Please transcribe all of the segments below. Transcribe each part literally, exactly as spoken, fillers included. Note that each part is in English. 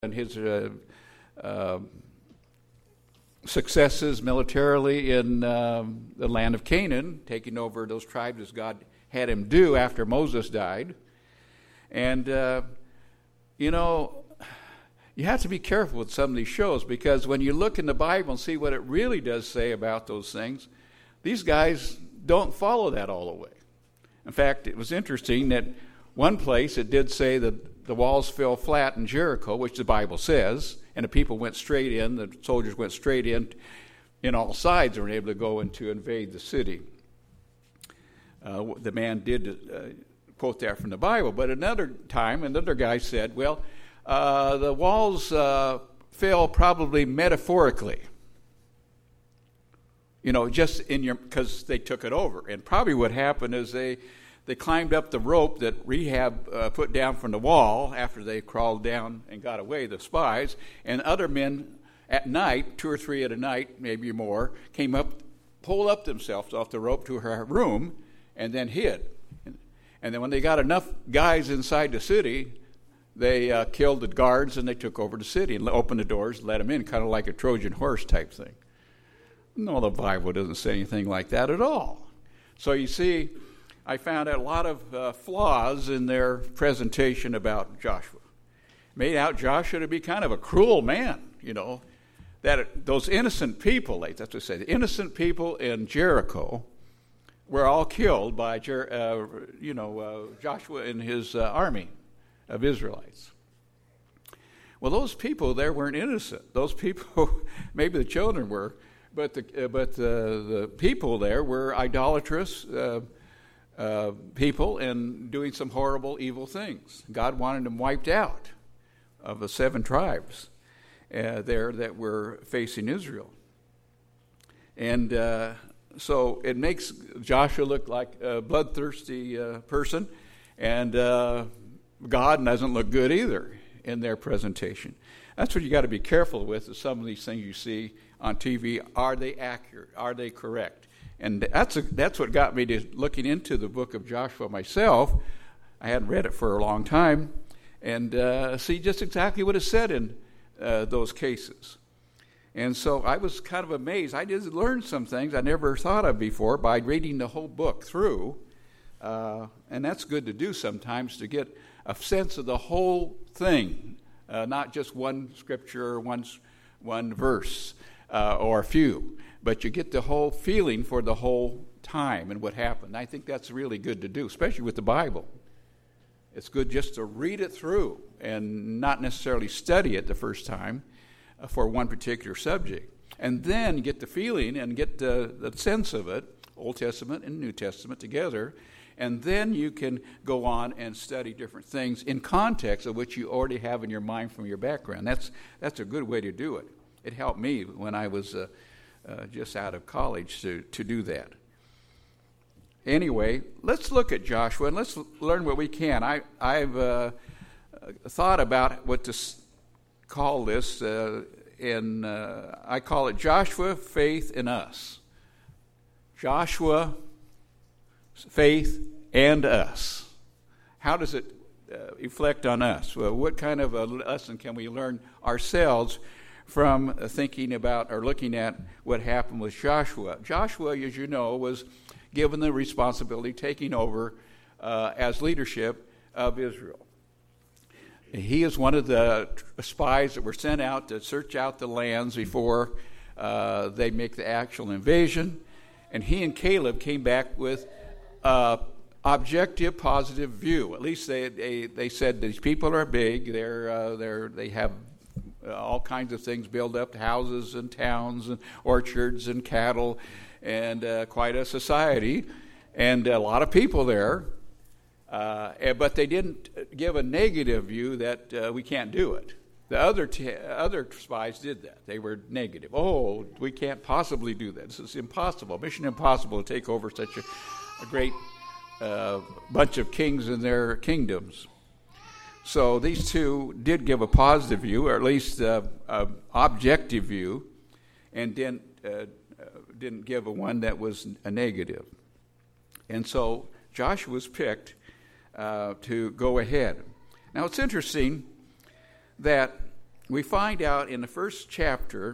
and his uh, uh, successes militarily in um, the land of Canaan, taking over those tribes as God had him do after Moses died. And, uh, you know, you have to be careful with some of these shows, because when you look in the Bible and see what it really does say about those things, these guys don't follow that all the way. In fact, it was interesting that one place it did say that the walls fell flat in Jericho, which the Bible says, and the people went straight in, the soldiers went straight in, in all sides, and were able to go and to invade the city. Uh, the man did uh, quote that from the Bible, but another time, another guy said, well, uh, the walls uh, fell probably metaphorically. You know, just in your, because they took it over. And probably what happened is they They climbed up the rope that Rahab uh, put down from the wall after they crawled down and got away, the spies. And other men at night, two or three at a night, maybe more, came up, pulled up themselves off the rope to her room, and then hid. And then when they got enough guys inside the city, they uh, killed the guards and they took over the city and opened the doors, let them in, kind of like a Trojan horse type thing. No, the Bible doesn't say anything like that at all. So you see, I found out a lot of uh, flaws in their presentation about Joshua. Made out Joshua to be kind of a cruel man, you know, that it, those innocent people, like that's what I say, the innocent people in Jericho were all killed by, Jer- uh, you know, uh, Joshua and his uh, army of Israelites. Well, those people there weren't innocent. Those people, maybe the children were, but the uh, but the, the people there were idolatrous uh, Uh, people and doing some horrible, evil things. God wanted them wiped out of the seven tribes uh, there that were facing Israel. And uh, so it makes Joshua look like a bloodthirsty uh, person, and uh, God doesn't look good either in their presentation. That's what you got to be careful with, is some of these things you see on T V. Are they accurate? Are they correct? And that's a, that's what got me to looking into the book of Joshua myself. I hadn't read it for a long time, and uh, see just exactly what is said in uh, those cases. And so I was kind of amazed. I did learn some things I never thought of before by reading the whole book through, uh, and that's good to do sometimes, to get a sense of the whole thing, uh, not just one scripture or one, one verse uh, or a few. But you get the whole feeling for the whole time and what happened. I think that's really good to do, especially with the Bible. It's good just to read it through and not necessarily study it the first time uh, for one particular subject. And then get the feeling and get the, the sense of it, Old Testament and New Testament together, and then you can go on and study different things in context of which you already have in your mind from your background. That's, that's a good way to do it. It helped me when I was Uh, Uh, just out of college to, to do that. Anyway, let's look at Joshua and let's learn what we can. I, I've uh, thought about what to s- call this, uh, and uh, I call it Joshua, Faith, and Us. Joshua, Faith, and Us. How does it uh, reflect on us? Well, what kind of a lesson can we learn ourselves from thinking about or looking at what happened with Joshua? Joshua, as you know, was given the responsibility, taking over uh, as leadership of Israel. He is one of the spies that were sent out to search out the lands before uh, they make the actual invasion. And he and Caleb came back with an objective, positive view. At least they they, they said these people are big. They're uh, they're they have Uh, all kinds of things, build up houses and towns and orchards and cattle, and uh, quite a society, and a lot of people there. Uh, but they didn't give a negative view that uh, we can't do it. The other t- other spies did that. They were negative. Oh, we can't possibly do that. This is impossible. Mission impossible to take over such a, a great uh, bunch of kings in their kingdoms. So these two did give a positive view, or at least uh, an objective view, and didn't, uh, didn't give a one that was a negative. And so Joshua was picked uh, to go ahead. Now it's interesting that we find out in the first chapter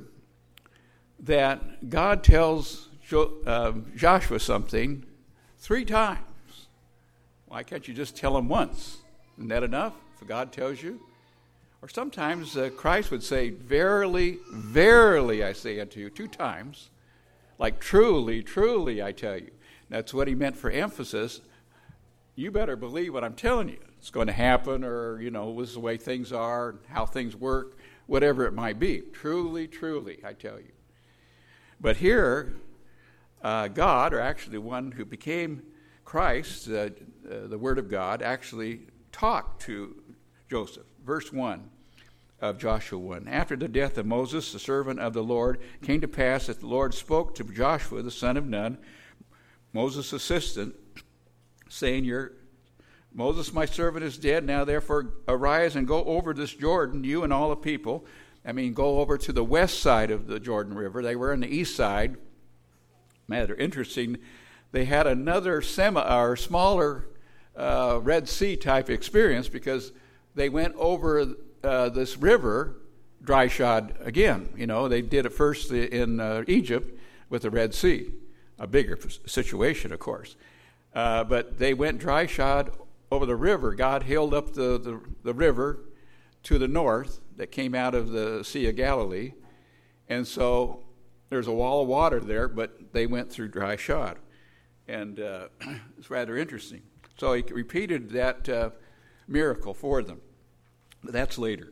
that God tells jo- uh, Joshua something three times. Why can't you just tell him once? Isn't that enough if God tells you? Or sometimes uh, Christ would say, verily, verily, I say unto you, two times. Like truly, truly, I tell you. That's what he meant for emphasis. You better believe what I'm telling you. It's going to happen, or, you know, this is the way things are, how things work, whatever it might be. Truly, truly, I tell you. But here, uh, God, or actually the one who became Christ, uh, uh, the Word of God, actually talked to Joseph. Verse one of Joshua one. After the death of Moses, the servant of the Lord, came to pass that the Lord spoke to Joshua, the son of Nun, Moses' assistant, saying, Your Moses, my servant, is dead. Now therefore arise and go over this Jordan, you and all the people. I mean, go over to the west side of the Jordan River. They were on the east side. Matter interesting, they had another semi or smaller uh, Red Sea type experience, because they went over uh, this river dry shod again. You know, they did it first in uh, Egypt with the Red Sea, a bigger situation, of course. Uh, but they went dry shod over the river. God held up the, the, the river to the north that came out of the Sea of Galilee. And so there's a wall of water there, but they went through dry shod. And uh, it's rather interesting. So he repeated that uh, miracle for them. But that's later.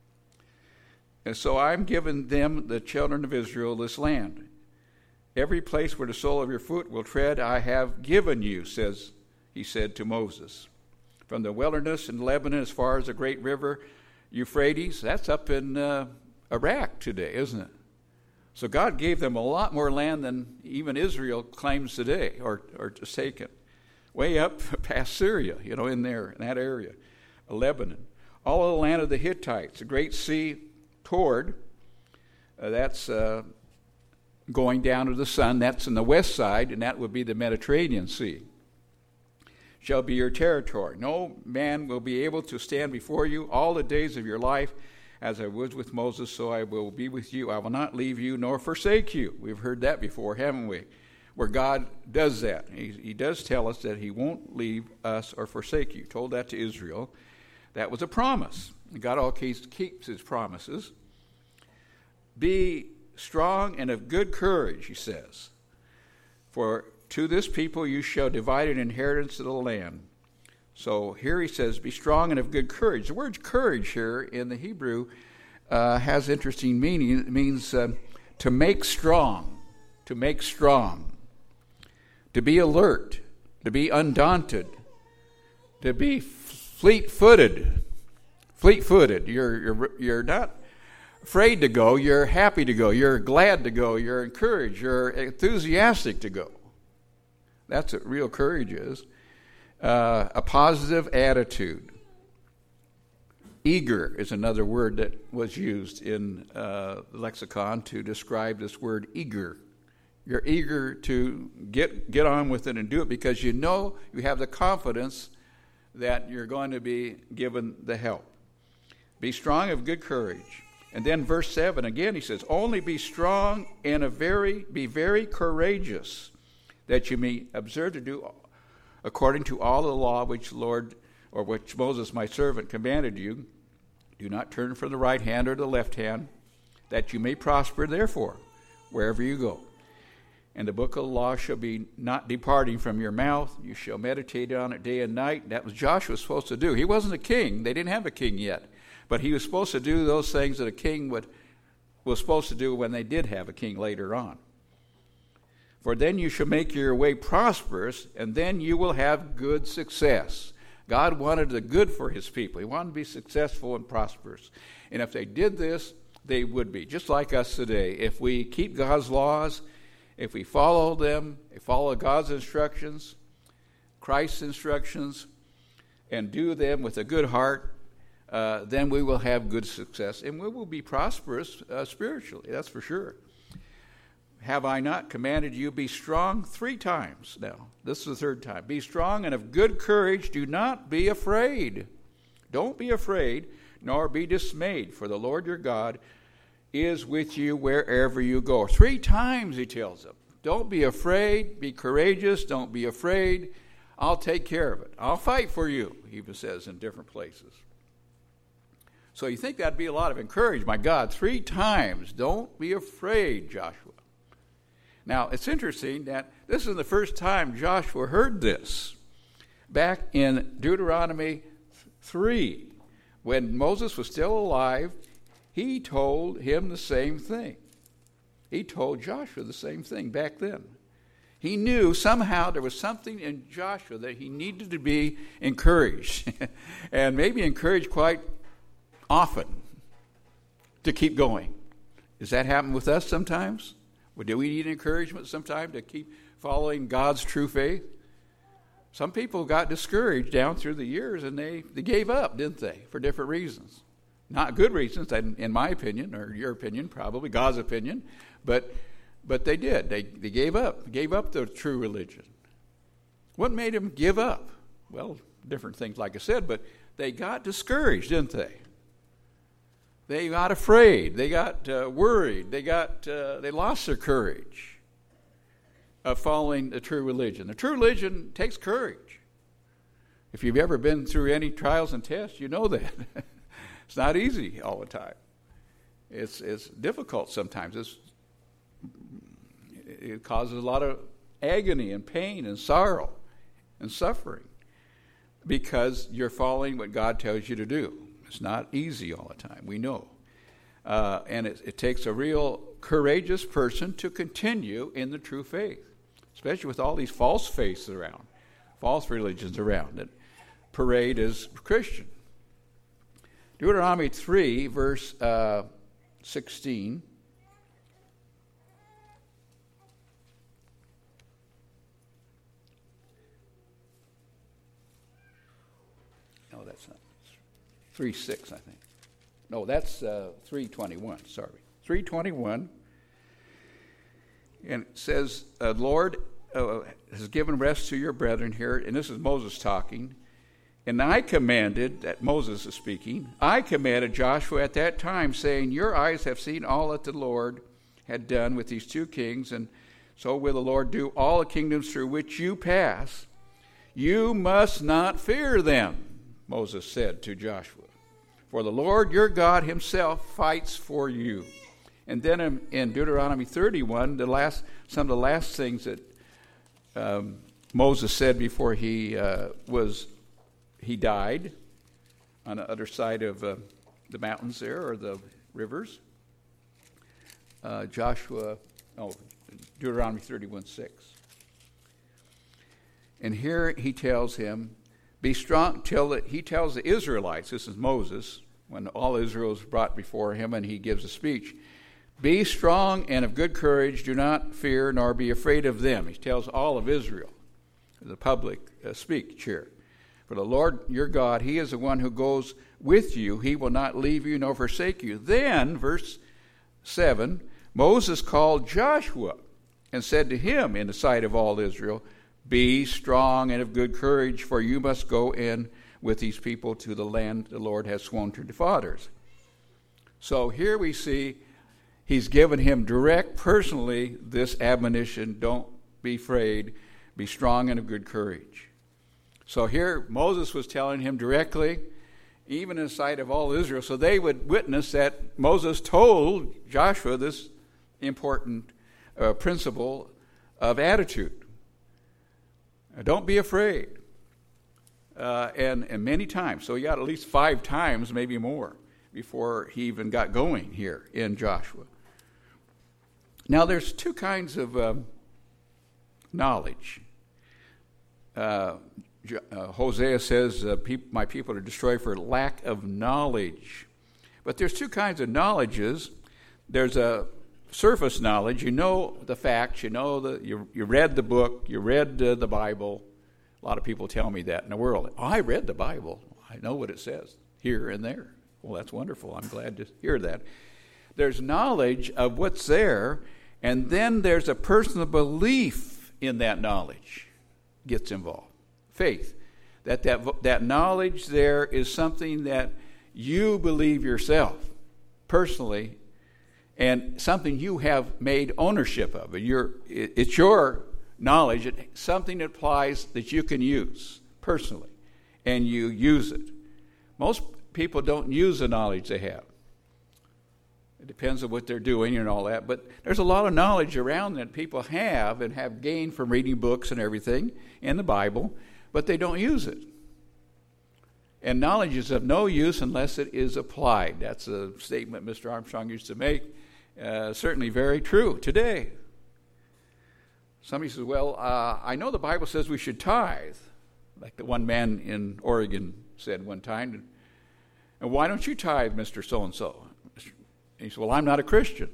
And so I'm giving them, the children of Israel, this land. Every place where the sole of your foot will tread, I have given you, says he said to Moses. From the wilderness in Lebanon as far as the great river Euphrates, that's up in uh, Iraq today, isn't it? So God gave them a lot more land than even Israel claims today, or, or has taken. Way up past Syria, you know, in there, in that area, Lebanon. All of the land of the Hittites, the great sea toward, uh, that's uh, going down to the sun, that's in the west side, and that would be the Mediterranean Sea, shall be your territory. No man will be able to stand before you all the days of your life. As I was with Moses, so I will be with you. I will not leave you nor forsake you. We've heard that before, haven't we? Where God does that. He, he does tell us that he won't leave us or forsake you. He told that to Israel. That was a promise. God always keeps his promises. Be strong and of good courage, he says. For to this people you shall divide an inheritance of the land. So here he says, be strong and of good courage. The word courage here in the Hebrew uh, has interesting meaning. It means uh, to make strong, to make strong, to be alert, to be undaunted, to be fleet-footed. Fleet-footed. You're, you're, you're not afraid to go. You're happy to go. You're glad to go. You're encouraged. You're enthusiastic to go. That's what real courage is. Uh, a positive attitude. Eager is another word that was used in uh, the lexicon to describe this word eager. You're eager to get get on with it and do it because you know, you have the confidence that you're going to be given the help. Be strong of good courage. And then verse seven, again he says, only be strong and a very be very courageous, that you may observe to do according to all the law which Lord, or which Moses my servant commanded you. Do not turn from the right hand or the left hand, that you may prosper therefore, wherever you go. And the book of the law shall be not departing from your mouth. You shall meditate on it day and night. That was Joshua supposed to do. He wasn't a king. They didn't have a king yet. But he was supposed to do those things that a king would was supposed to do when they did have a king later on. For then you shall make your way prosperous, and then you will have good success. God wanted the good for his people. He wanted to be successful and prosperous. And if they did this, they would be. Just like us today. If we keep God's laws, if we follow them, if follow God's instructions, Christ's instructions, and do them with a good heart, uh, then we will have good success. And we will be prosperous uh, spiritually, that's for sure. Have I not commanded you, be strong three times now? This is the third time. Be strong and of good courage. Do not be afraid. Don't be afraid, nor be dismayed, for the Lord your God is with you wherever you go. Three times he tells them, don't be afraid, be courageous, don't be afraid. I'll take care of it. I'll fight for you, he even says in different places. So you think that'd be a lot of encouragement. My God, three times, don't be afraid, Joshua. Now, it's interesting that this is the first time Joshua heard this. Back in Deuteronomy three, when Moses was still alive, he told him the same thing. He told Joshua the same thing back then. He knew somehow there was something in Joshua that he needed to be encouraged, and maybe encouraged quite often to keep going. Does that happen with us sometimes? Well, do we need encouragement sometimes to keep following God's true faith? Some people got discouraged down through the years, and they, they gave up, didn't they, for different reasons. Not good reasons, in my opinion, or your opinion, probably God's opinion, but but they did. They they gave up, gave up the true religion. What made them give up? Well, different things, like I said, but they got discouraged, didn't they? They got afraid. They got uh, worried. They got uh, they lost their courage of following the true religion. The true religion takes courage. If you've ever been through any trials and tests, you know that. It's not easy all the time. It's it's difficult sometimes. It's, it causes a lot of agony and pain and sorrow and suffering because you're following what God tells you to do. It's not easy all the time, we know. Uh, and it, it takes a real courageous person to continue in the true faith, especially with all these false faiths around, false religions around that parade as Christian. Deuteronomy three, verse uh, sixteen. No, that's not. three six, I think. No, that's uh, three twenty-one, sorry. three twenty-one. And it says, uh, Lord uh, has given rest to your brethren here. And this is Moses talking. And I commanded, that Moses is speaking, I commanded Joshua at that time, saying, your eyes have seen all that the Lord had done with these two kings, and so will the Lord do all the kingdoms through which you pass. You must not fear them, Moses said to Joshua, for the Lord your God himself fights for you. And then in, in Deuteronomy thirty-one, the last some of the last things that um, Moses said before he uh, was he died on the other side of uh, the mountains there, or the rivers. Uh, Joshua, oh, Deuteronomy thirty-one six. And here he tells him, be strong till that he tells the Israelites, this is Moses, when all Israel is brought before him and he gives a speech, be strong and of good courage, do not fear nor be afraid of them. He tells all of Israel, the public uh, speech here. For the Lord your God, he is the one who goes with you. He will not leave you nor forsake you. Then, verse seven, Moses called Joshua and said to him in the sight of all Israel, be strong and of good courage, for you must go in with these people to the land the Lord has sworn to the fathers. So here we see he's given him direct, personally, this admonition, don't be afraid, be strong and of good courage. So here Moses was telling him directly, even in the sight of all Israel, so they would witness that Moses told Joshua this important uh, principle of attitude. Don't be afraid. Uh, and, and many times, so he got at least five times, maybe more, before he even got going here in Joshua. Now there's two kinds of um, knowledge. Uh, Uh, Hosea says, uh, peop- my people are destroyed for lack of knowledge. But there's two kinds of knowledges. There's a surface knowledge. You know the facts. You know the you, you read the book. You read uh, the Bible. A lot of people tell me that in the world. Oh, I read the Bible. I know what it says here and there. Well, that's wonderful. I'm glad to hear that. There's knowledge of what's there, and then there's a personal belief in that knowledge gets involved. Faith, that, that that knowledge there is something that you believe yourself personally, and something you have made ownership of. You're, it's your knowledge, it's something that applies that you can use personally, and you use it. Most people don't use the knowledge they have. It depends on what they're doing and all that, but there's a lot of knowledge around that people have and have gained from reading books and everything in the Bible, but they don't use it. And knowledge is of no use unless it is applied. That's a statement Mister Armstrong used to make. Uh, certainly very true today. Somebody says, well, uh, I know the Bible says we should tithe, like the one man in Oregon said one time. And why don't you tithe, Mister So-and-so? He said, well, I'm not a Christian.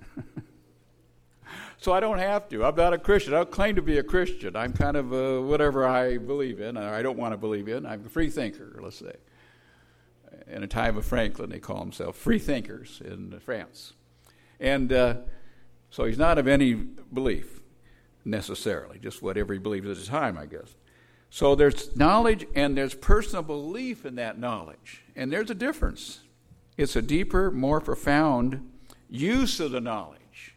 So I don't have to. I'm not a Christian. I don't claim to be a Christian. I'm kind of uh, whatever I believe in, or I don't want to believe in. I'm a free thinker, let's say. In a time of Franklin, they call themselves free thinkers in France. And uh, so he's not of any belief necessarily, just whatever he believes at the time, I guess. So there's knowledge and there's personal belief in that knowledge. And there's a difference. It's a deeper, more profound use of the knowledge.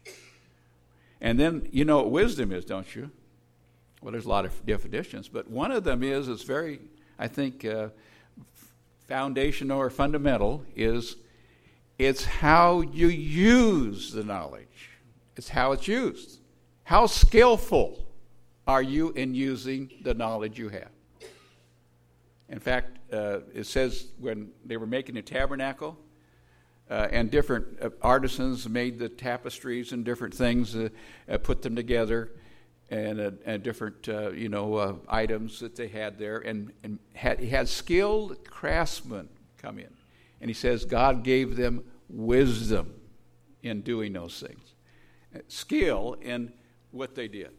And then, you know what wisdom is, don't you? Well, there's a lot of definitions, but one of them is, it's very, I think, uh, foundational or fundamental, is it's how you use the knowledge. It's how it's used. How skillful are you in using the knowledge you have? In fact, uh, it says when they were making the tabernacle, uh, and different uh, artisans made the tapestries and different things, uh, uh, put them together, and, uh, and different, uh, you know, uh, items that they had there, and, and had, he had skilled craftsmen come in. And he says God gave them wisdom in doing those things. Skill in what they did.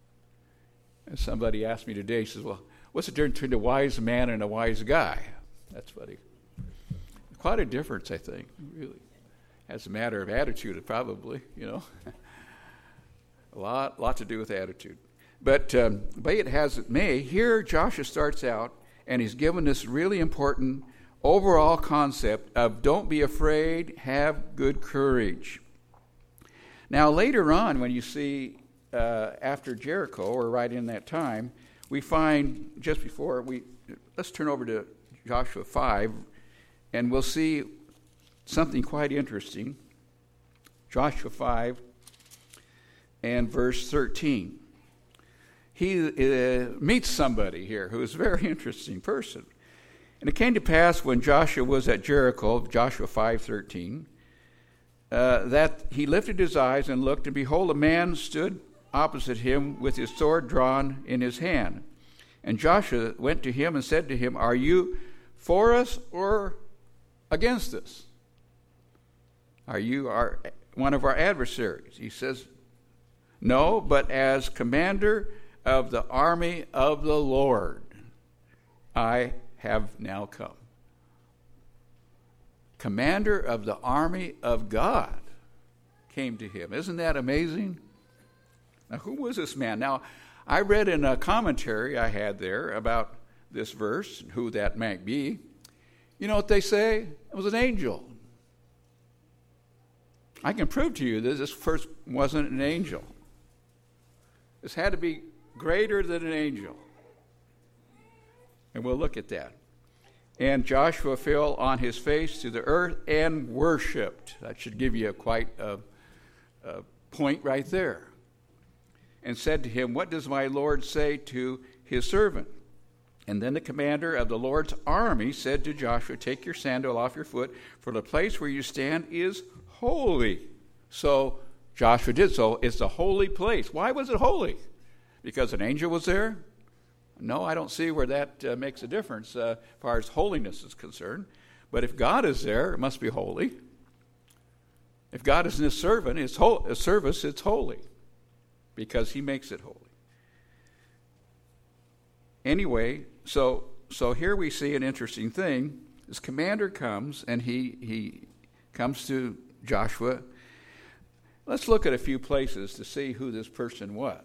And somebody asked me today, he says, well, what's the difference between a wise man and a wise guy? That's funny. Quite a difference, I think, really. As a matter of attitude, probably, you know. a lot, lot to do with attitude. But um, be it as it may, here Joshua starts out, and he's given this really important overall concept of don't be afraid, have good courage. Now, later on, when you see uh, after Jericho, or right in that time, we find just before we, let's turn over to Joshua five, and we'll see something quite interesting. Joshua five and verse thirteen. He uh, meets somebody here who is a very interesting person. And it came to pass when Joshua was at Jericho, Joshua five thirteen, uh, that he lifted his eyes and looked, and behold, a man stood opposite him with his sword drawn in his hand. And Joshua went to him and said to him, are you for us or against us? Are you our, one of our adversaries? He says, no, but as commander of the army of the Lord, I have now come. Commander of the army of God came to him. Isn't that amazing? Now, who was this man? Now, I read in a commentary I had there about this verse, who that might be. You know what they say? It was an angel. I can prove to you that this first wasn't an angel. This had to be greater than an angel. And we'll look at that. And Joshua fell on his face to the earth and worshipped. That should give you a quite a, a point right there. And said to him, what does my Lord say to his servant? And then the commander of the Lord's army said to Joshua, take your sandal off your foot, for the place where you stand is holy. So Joshua did so. It's a holy place. Why was it holy? Because an angel was there? No, I don't see where that uh, makes a difference uh, as far as holiness is concerned. But if God is there, it must be holy. If God is in his servant, his, ho- his service, it's holy. Because he makes it holy. Anyway, so so here we see an interesting thing. This commander comes, and he he comes to Joshua. Let's look at a few places to see who this person was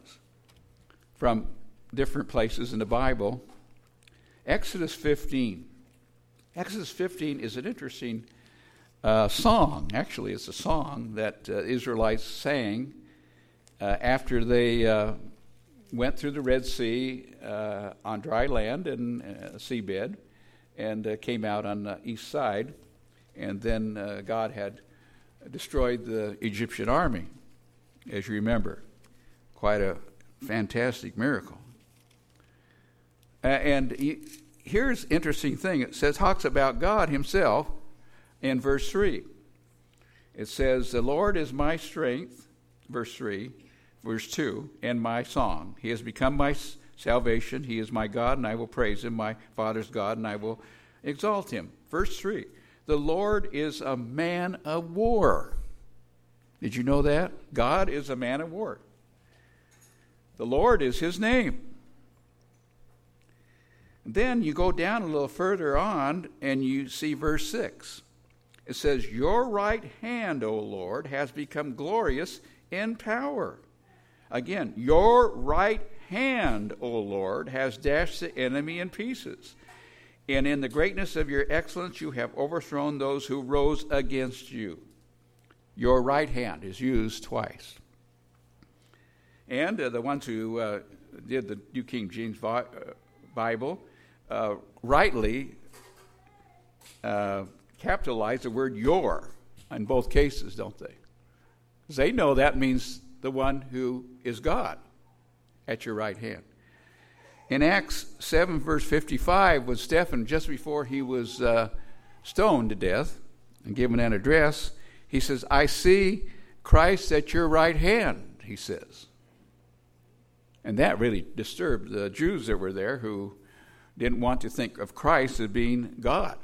from different places in the Bible. Exodus fifteen. Exodus fifteen is an interesting uh, song. Actually, it's a song that uh, Israelites sang uh, after they uh, went through the Red Sea uh, on dry land and uh, seabed, and uh, came out on the east side, and then uh, God had destroyed the Egyptian army, as you remember. Quite a fantastic miracle. Uh, and he, here's interesting thing. It says, talks about God himself in verse three. It says, the Lord is my strength, verse three, verse two, and my song. He has become my salvation. He is my God, and I will praise him, my Father's God, and I will exalt him. Verse three, the Lord is a man of war. Did you know that? God is a man of war. The Lord is his name. Then you go down a little further on and you see verse six. It says, your right hand, O Lord, has become glorious in power. Again, your right hand, O Lord, has dashed the enemy in pieces. And in the greatness of your excellence, you have overthrown those who rose against you. Your right hand is used twice. And uh, the ones who uh, did the New King James uh, Bible uh, rightly uh, capitalize the word your in both cases, don't they? Because they know that means the one who is God at your right hand. In Acts seven, verse fifty-five, when Stephen, just before he was uh, stoned to death and given an address, he says, I see Christ at your right hand, he says. And that really disturbed the Jews that were there who didn't want to think of Christ as being God.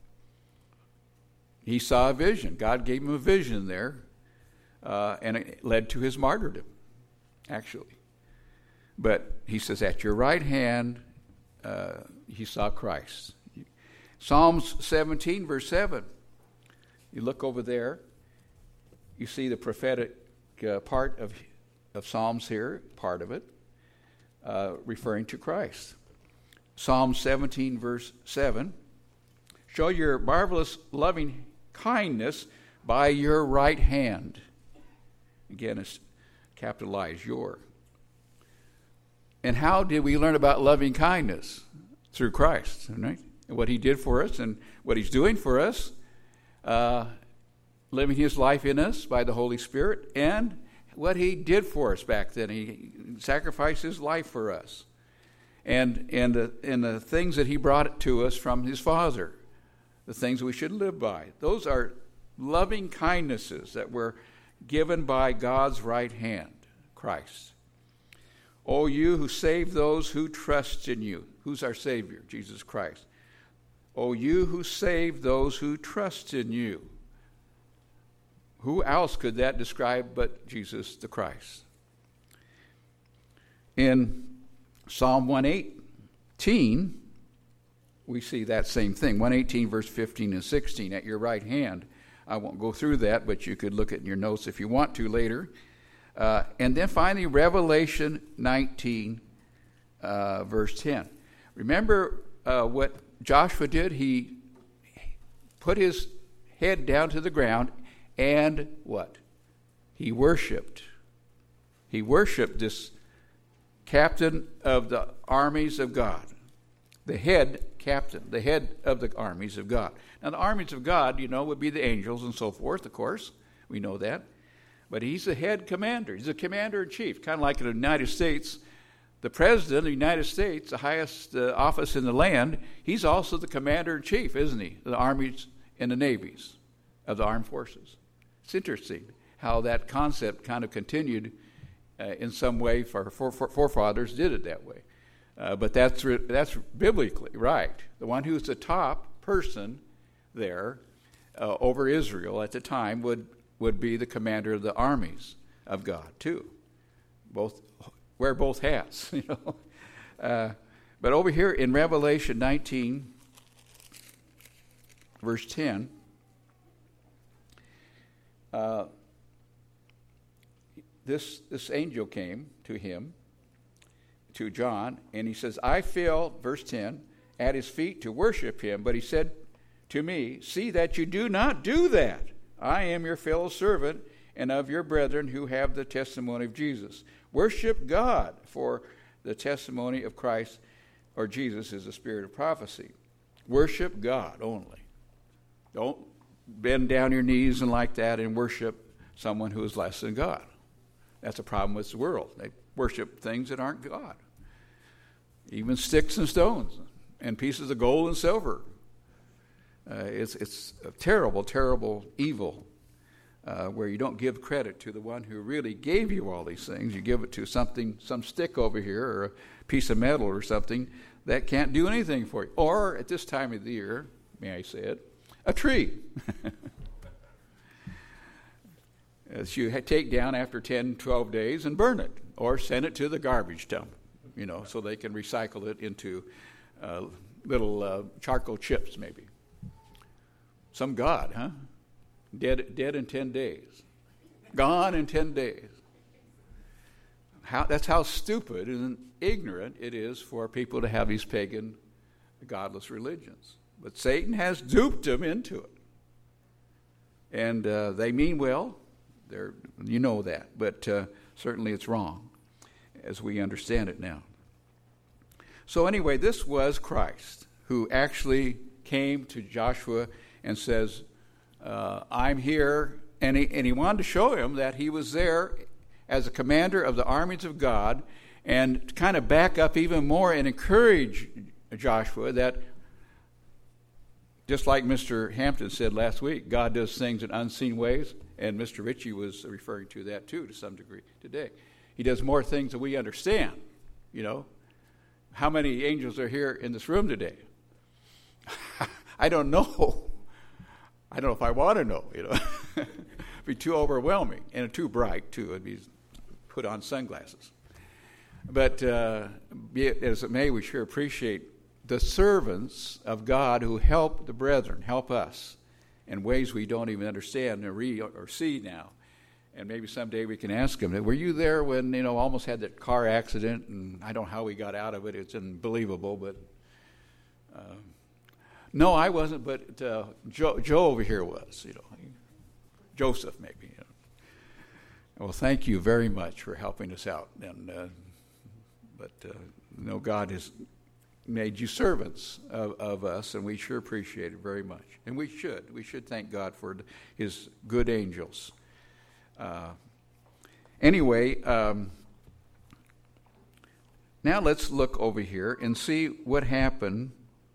He saw a vision. God gave him a vision there, uh, and it led to his martyrdom, actually. But he says, at your right hand, uh, he saw Christ. Psalms seventeen, verse seven. You look over there, you see the prophetic uh, part of, of Psalms here, part of it, uh, referring to Christ. Psalm seventeen, verse seven. Show your marvelous loving kindness by your right hand. Again, it's capitalized, your. And how did we learn about loving kindness? Through Christ, right? And what he did for us and what he's doing for us, uh, living his life in us by the Holy Spirit, and what he did for us back then. He sacrificed his life for us. And, and, the, and the things that he brought to us from his Father, the things we should live by. Those are loving kindnesses that were given by God's right hand, Christ. O you who save those who trust in you. Who's our Savior? Jesus Christ. O you who save those who trust in you. Who else could that describe but Jesus the Christ? In Psalm one eighteen, we see that same thing. one eighteen, verse fifteen and sixteen, at your right hand. I won't go through that, but you could look at in your notes if you want to later. Uh, and then finally, Revelation nineteen, uh, verse ten. Remember uh, what Joshua did? He put his head down to the ground and what? He worshipped. He worshipped this captain of the armies of God. The head captain, the head of the armies of God. Now, the armies of God, you know, would be the angels and so forth, of course. We know that. But he's the head commander. He's the commander-in-chief, kind of like in the United States. The president of the United States, the highest uh, office in the land, he's also the commander-in-chief, isn't he? The armies and the navies of the armed forces. It's interesting how that concept kind of continued uh, in some way for our forefathers did it that way. Uh, but that's re- that's biblically right. The one who's the top person there uh, over Israel at the time would would be the commander of the armies of God too. Both wear both hats, you know. Uh, but over here in Revelation nineteen, verse ten, uh, this this angel came to him, to John, and he says, "I fell," verse ten, "at his feet to worship him." But he said to me, see that you do not do that. I am your fellow servant and of your brethren who have the testimony of Jesus. Worship God, for the testimony of Christ or Jesus is the spirit of prophecy. Worship God only. Don't bend down your knees and like that and worship someone who is less than God. That's a problem with the world. They worship things that aren't God. Even sticks and stones and pieces of gold and silver. Uh, it's, it's a terrible, terrible evil uh, where you don't give credit to the one who really gave you all these things. You give it to something, some stick over here or a piece of metal or something that can't do anything for you. Or at this time of the year, may I say it, a tree. That you take down after ten, twelve days and burn it, or send it to the garbage dump, you know, so they can recycle it into uh, little uh, charcoal chips, maybe. Some God, huh? Dead, dead in ten days, gone in ten days. How, that's how stupid and ignorant it is for people to have these pagan, godless religions. But Satan has duped them into it, and uh, they mean well. They're, you know that, but uh, certainly it's wrong as we understand it now. So anyway, this was Christ who actually came to Joshua and says, uh, I'm here. And he, and he wanted to show him that he was there as a commander of the armies of God, and to kind of back up even more and encourage Joshua that, just like Mister Hampton said last week, God does things in unseen ways. And Mister Ritchie was referring to that, too, to some degree today. He does more things than we understand, you know. How many angels are here in this room today? I don't know. I don't know if I want to know, you know. It'd be too overwhelming and too bright, too. It'd be put on sunglasses. But uh, be it as it may, we sure appreciate the servants of God who help the brethren, help us, in ways we don't even understand or read or see now. And maybe someday we can ask him, were you there when, you know, almost had that car accident, and I don't know how we got out of it. It's unbelievable, but uh, no, I wasn't, but uh, Joe, Joe over here was, you know, Joseph maybe. You know. Well, thank you very much for helping us out. And uh, but uh, you know, God has made you servants of, of us, and we sure appreciate it very much. And we should. We should thank God for his good angels. Uh, anyway, um, now let's look over here and see what happened.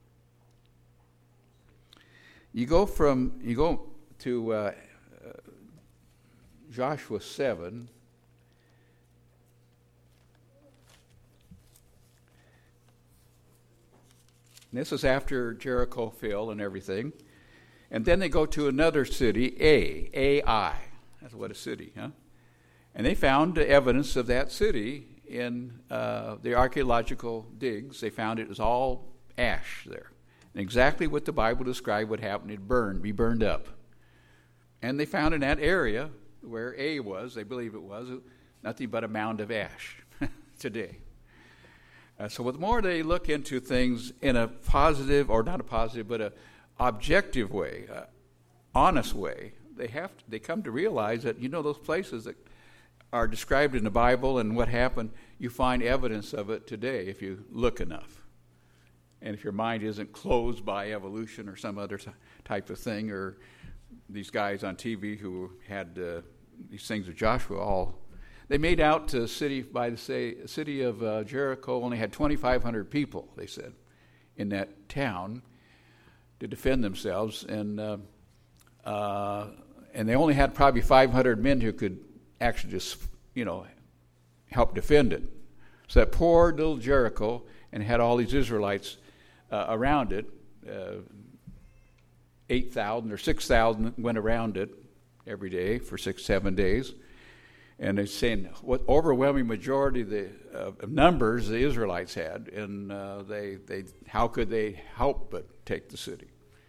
You go from, you go to uh, uh, Joshua seven. This is after Jericho fell and everything. And then they go to another city, A, A-I. That's what a city, huh? And they found evidence of that city in uh, the archaeological digs. They found it was all ash there. And exactly what the Bible described would happen. It'd burn, be burned up. And they found in that area where A was, they believe it was, nothing but a mound of ash today. Uh, so the more they look into things in a positive, or not a positive, but a objective way, uh, honest way, they have to, they come to realize that, you know, those places that are described in the Bible and what happened, you find evidence of it today if you look enough. And if your mind isn't closed by evolution or some other type of thing, or these guys on T V who had uh, these things of Joshua all. They made out to city by the say, city of uh, Jericho only had twenty-five hundred people, they said, in that town to defend themselves, and uh, uh, and they only had probably five hundred men who could actually just, you know, help defend it. So that poor little Jericho, and had all these Israelites uh, around it, uh, eight thousand or six thousand went around it every day for six, seven days. And they're saying what overwhelming majority of the uh, numbers the Israelites had, and uh, they they how could they help but take the city?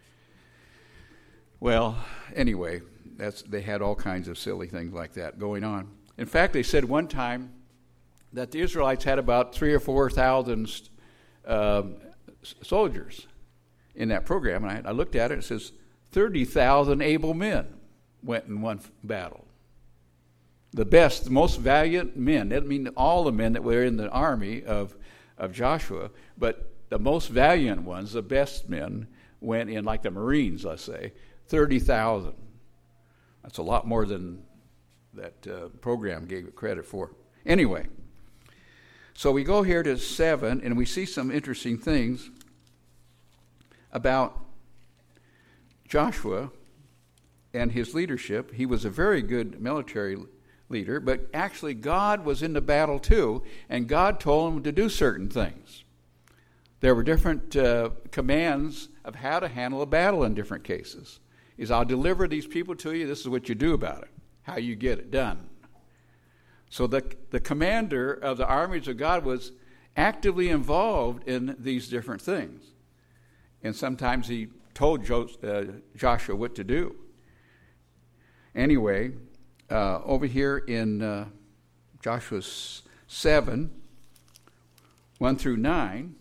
Well, anyway, that's they had all kinds of silly things like that going on. In fact, they said one time that the Israelites had about three or four thousand um, soldiers, in that program, and I, I looked at it, it says thirty thousand able men went in one battle. The best, the most valiant men. That doesn't mean all the men that were in the army of, of Joshua, but the most valiant ones, the best men, went in, like the Marines, let's say, thirty thousand. That's a lot more than that uh, program gave it credit for. Anyway, so we go here to seven, and we see some interesting things about Joshua and his leadership. He was a very good military leader, but actually God was in the battle too, and God told him to do certain things. There were different uh, commands of how to handle a battle in different cases. Is I'll deliver these people to you, this is what you do about it, how you get it done. So the, the commander of the armies of God was actively involved in these different things. And sometimes he told jo- uh, Joshua what to do. Anyway, uh, over here in uh, Joshua seven, one through nine,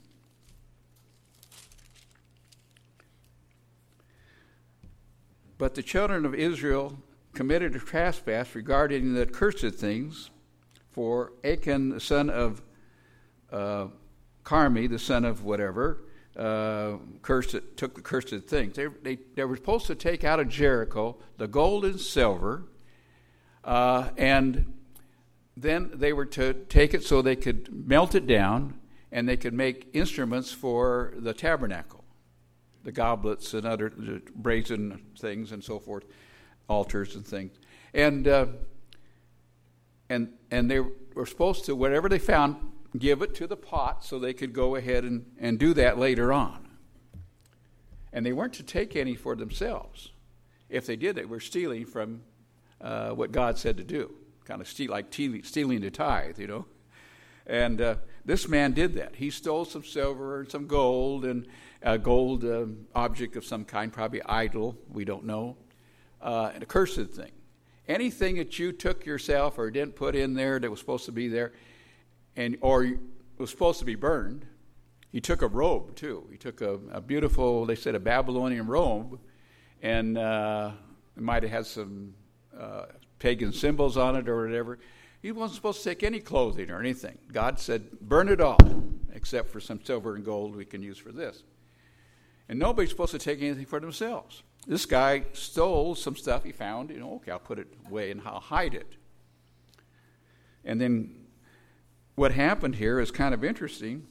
but the children of Israel committed a trespass regarding the accursed things, for Achan, the son of uh, Carmi, the son of whatever, uh, cursed, took the cursed things. They, they, they were supposed to take out of Jericho the gold and silver, uh, and then they were to take it so they could melt it down, and they could make instruments for the tabernacle, the goblets and other brazen things and so forth, altars and things. And uh, and and they were supposed to, whatever they found, give it to the pot so they could go ahead and, and do that later on. And they weren't to take any for themselves. If they did, they were stealing from uh, what God said to do, kind of steal, like stealing, stealing the tithe, you know. And uh, this man did that. He stole some silver and some gold, and a gold uh, object of some kind, probably idol, we don't know, uh, and a cursed thing. Anything that you took yourself or didn't put in there that was supposed to be there, and or was supposed to be burned. He took a robe too. He took a, a beautiful, they said, a Babylonian robe, and uh, it might have had some uh, pagan symbols on it or whatever. He wasn't supposed to take any clothing or anything. God said, burn it all, except for some silver and gold we can use for this. And nobody's supposed to take anything for themselves. This guy stole some stuff he found. You know, okay, I'll put it away and I'll hide it. And then what happened here is kind of interesting.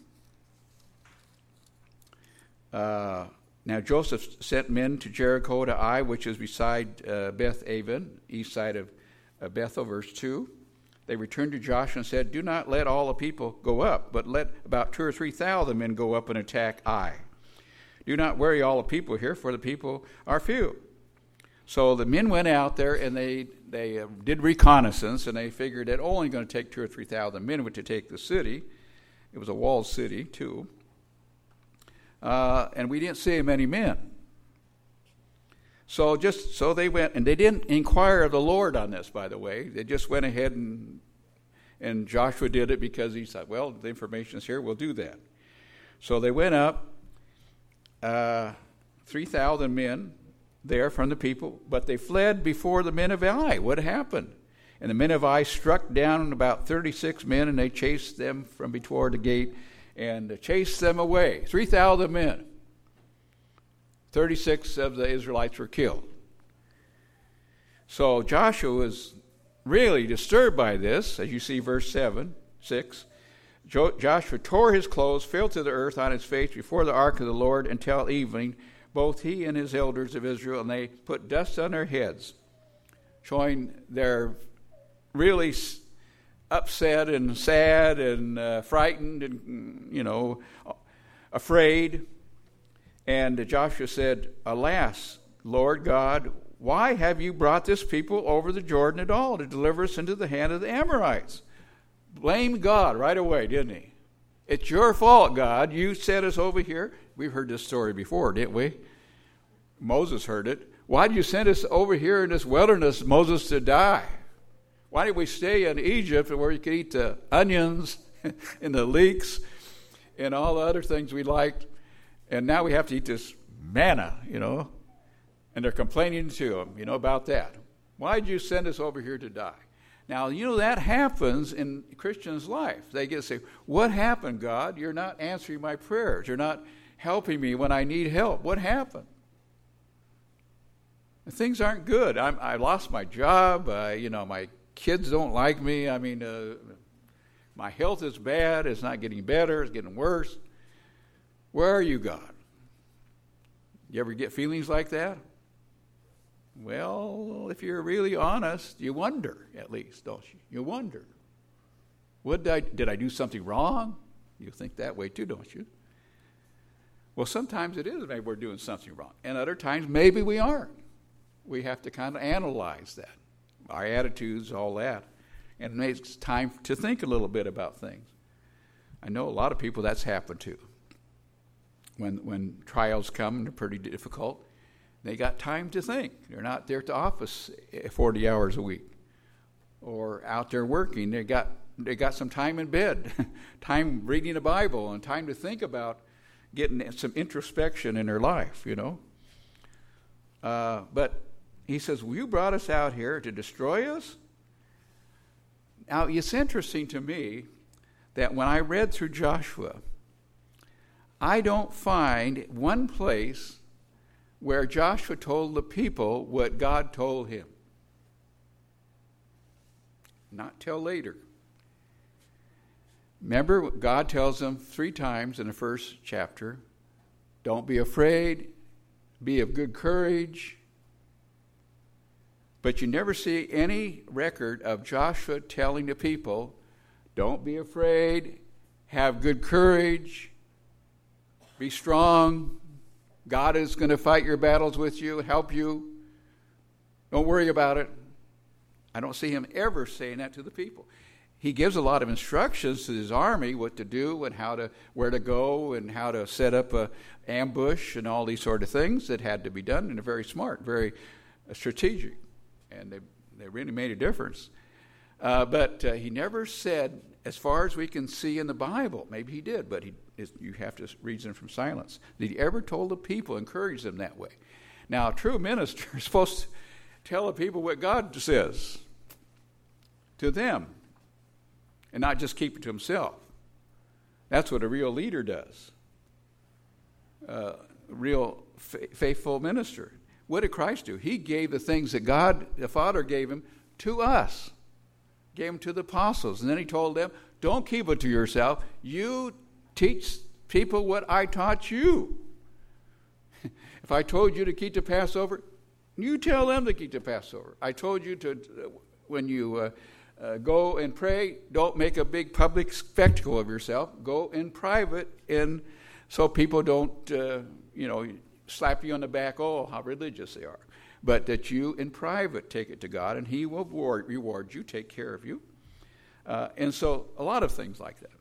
Uh, now Joseph sent men to Jericho to Ai, which is beside uh, Beth Aven, east side of uh, Bethel, verse two. They returned to Joshua and said, do not let all the people go up, but let about two or three thousand men go up and attack Ai. Do not worry all the people here, for the people are few. So the men went out there, and they they uh, did reconnaissance, and they figured that only going to take two or three thousand men to take the city. It was a walled city, too. Uh, and we didn't see many men. So just so they went, and they didn't inquire of the Lord on this, by the way. They just went ahead, and and Joshua did it because he said, well, the information's here, we'll do that. So they went up. Uh, three thousand men there from the people, but they fled before the men of Ai. What happened? And the men of Ai struck down about thirty-six men, and they chased them from before the gate and chased them away. three thousand men. thirty-six of the Israelites were killed. So Joshua was really disturbed by this, as you see verse seven, six. Joshua tore his clothes, fell to the earth on his face before the ark of the Lord until evening, both he and his elders of Israel, and they put dust on their heads, showing they're really upset and sad and uh, frightened and, you know, afraid. And Joshua said, alas, Lord God, why have you brought this people over the Jordan at all to deliver us into the hand of the Amorites? Blamed God right away, didn't he? It's your fault, God. You sent us over here. We've heard this story before, didn't we? Moses heard it. Why did you send us over here in this wilderness, Moses, to die? Why did we stay in Egypt where you could eat the onions and the leeks and all the other things we liked? And now we have to eat this manna, you know, and they're complaining to him, you know, about that. Why'd you send us over here to die? Now, you know, that happens in Christians' life. They get to say, what happened, God? You're not answering my prayers. You're not helping me when I need help. What happened? Things aren't good. I'm, I lost my job. Uh, you know, my kids don't like me. I mean, uh, my health is bad. It's not getting better. It's getting worse. Where are you, God? You ever get feelings like that? Well, if you're really honest, you wonder, at least, don't you? You wonder. What did I, did I do something wrong? You think that way too, don't you? Well, sometimes it is maybe we're doing something wrong. And other times, maybe we aren't. We have to kind of analyze that, our attitudes, all that. And it makes time to think a little bit about things. I know a lot of people that's happened to. When, when trials come and they're pretty difficult, they got time to think. They're not there at the office forty hours a week or out there working. They got they got some time in bed, time reading the Bible, and time to think about getting some introspection in their life, you know. Uh, but he says, well, you brought us out here to destroy us? Now, it's interesting to me that when I read through Joshua, I don't find one place where Joshua told the people what God told him. Not till later. Remember, God tells them three times in the first chapter, don't be afraid, be of good courage. But you never see any record of Joshua telling the people, don't be afraid, have good courage, be strong. God is going to fight your battles with you, help you. Don't worry about it. I don't see him ever saying that to the people. He gives a lot of instructions to his army what to do and how to, where to go and how to set up a ambush and all these sort of things that had to be done. And they're very smart, very strategic, and they they really made a difference. Uh, but uh, he never said, as far as we can see in the Bible, maybe he did, but he, you have to reason from silence, that he ever told the people, encouraged them that way. Now, a true minister is supposed to tell the people what God says to them and not just keep it to himself. That's what a real leader does, uh, a real fa- faithful minister. What did Christ do? He gave the things that God, the Father, gave him to us. Gave them to the apostles. And then he told them, don't keep it to yourself. You teach people what I taught you. If I told you to keep the Passover, you tell them to keep the Passover. I told you to, when you uh, uh, go and pray, don't make a big public spectacle of yourself. Go in private, and so people don't, uh, you know, slap you on the back, oh, how religious they are. But that you in private take it to God, and he will reward, reward you, take care of you. Uh, and so a lot of things like that.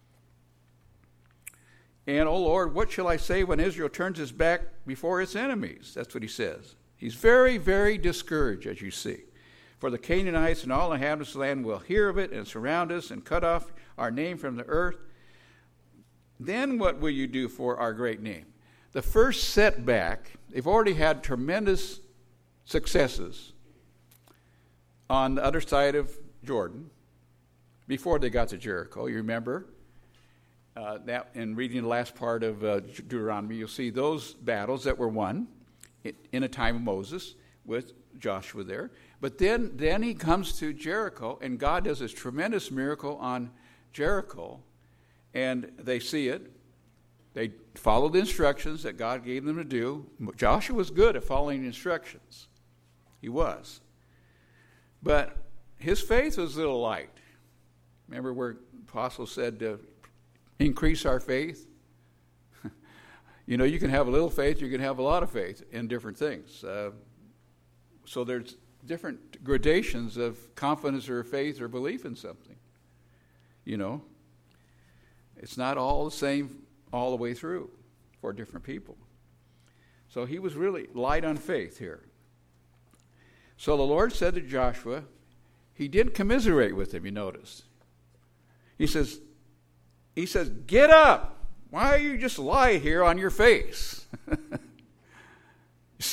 And, oh Lord, what shall I say when Israel turns his back before its enemies? That's what he says. He's very, very discouraged, as you see. For the Canaanites and all the inhabitants of the land will hear of it and surround us and cut off our name from the earth. Then what will you do for our great name? The first setback, they've already had tremendous successes on the other side of Jordan before they got to Jericho. You remember uh, that in reading the last part of uh, Deuteronomy, you'll see those battles that were won in, in a time of Moses with Joshua there. But then, then he comes to Jericho, and God does this tremendous miracle on Jericho, and they see it. They follow the instructions that God gave them to do. Joshua was good at following the instructions. He was. But his faith was a little light. Remember where the apostle said to increase our faith? You know, you can have a little faith, you can have a lot of faith in different things. Uh, so there's different gradations of confidence or faith or belief in something. You know, it's not all the same all the way through for different people. So he was really light on faith here. So the Lord said to Joshua, he didn't commiserate with him, you notice. He says, he says, get up. Why are you just lie here on your face?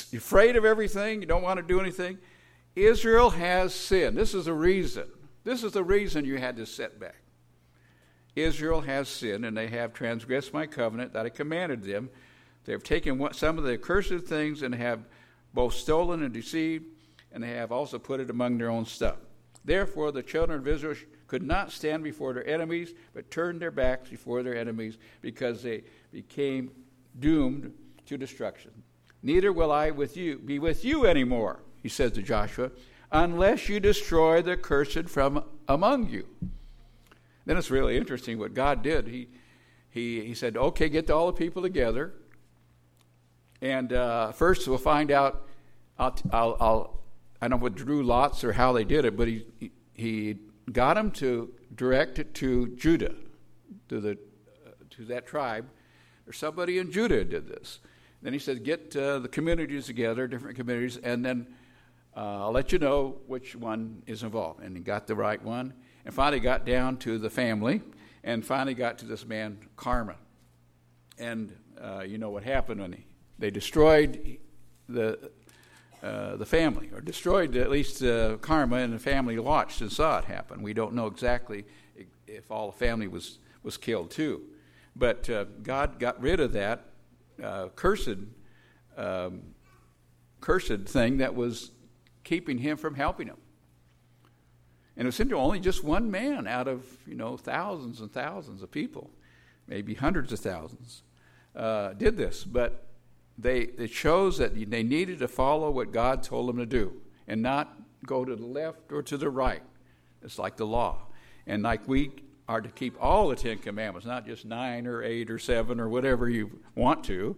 afraid of everything. You don't want to do anything. Israel has sinned. This is the reason. This is the reason you had this setback. Israel has sinned, and they have transgressed my covenant that I commanded them. They have taken some of the accursed things and have both stolen and deceived, and they have also put it among their own stuff. Therefore, the children of Israel could not stand before their enemies, but turned their backs before their enemies, because they became doomed to destruction. Neither will I with you be with you anymore, he says to Joshua, unless you destroy the cursed from among you. Then it's really interesting what God did. He he he said, okay, get all the people together, and uh, first we'll find out. I'll, I'll, I'll I don't know what drew lots or how they did it, but he he got them to direct it to Judah, to the uh, to that tribe. Or somebody in Judah did this. Then he said, get uh, the communities together, different communities, and then uh, I'll let you know which one is involved. And he got the right one, and finally got down to the family, and finally got to this man, Carmi. And uh, you know what happened when he, they destroyed the uh, the family, or destroyed at least uh, Carmi, and the family watched and saw it happen. We don't know exactly if all the family was, was killed too. But uh, God got rid of that uh, cursed, um, cursed thing that was keeping him from helping him. And it was only just one man out of, you know, thousands and thousands of people, maybe hundreds of thousands, uh, did this. But they it shows that they needed to follow what God told them to do and not go to the left or to the right. It's like the law. And like we are to keep all the Ten Commandments, not just nine or eight or seven or whatever you want to.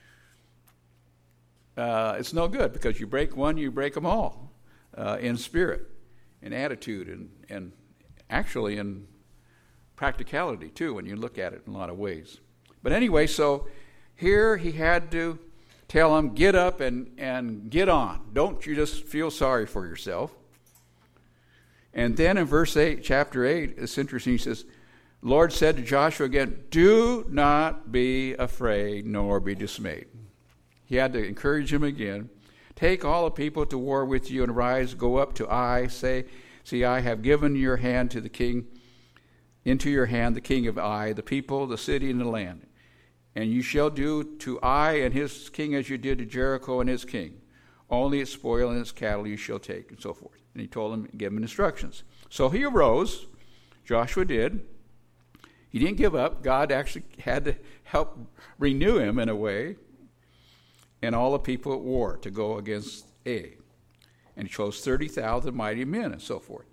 Uh, it's no good, because you break one, you break them all, uh, in spirit, in attitude, and, and actually in practicality too, when you look at it in a lot of ways. But anyway, so here he had to tell them, get up and, and get on. Don't you just feel sorry for yourself. And then in verse eight, chapter eight, it's interesting. He says, Lord said to Joshua again, do not be afraid nor be dismayed. He had to encourage him again. Take all the people to war with you, and rise, go up to Ai. Say, see, I have given your hand to the king, into your hand the king of Ai, the people, the city, and the land. And you shall do to Ai and his king as you did to Jericho and his king. Only its spoil and its cattle you shall take, and so forth. And he told him, give him instructions. So he arose. Joshua did. He didn't give up. God actually had to help renew him in a way. And all the people at war to go against Ai. And he chose thirty thousand mighty men and so forth.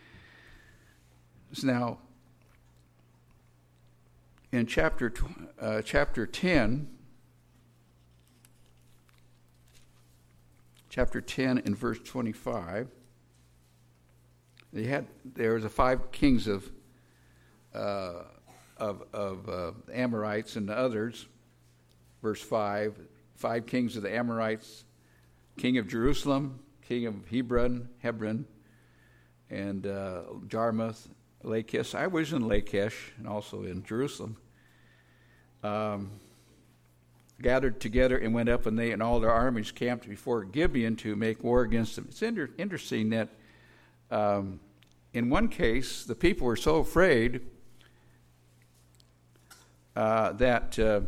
So now, in chapter uh, chapter ten, chapter ten in verse twenty-five, they had there was the five kings of uh, of of uh, Amorites and the others. Verse five, five kings of the Amorites, king of Jerusalem, king of Hebron, Hebron, and uh, Jarmuth, Lachish. I was in Lachish and also in Jerusalem. Um, gathered together and went up, and they and all their armies camped before Gibeon to make war against them. It's inter- interesting that um, in one case the people were so afraid uh, that uh,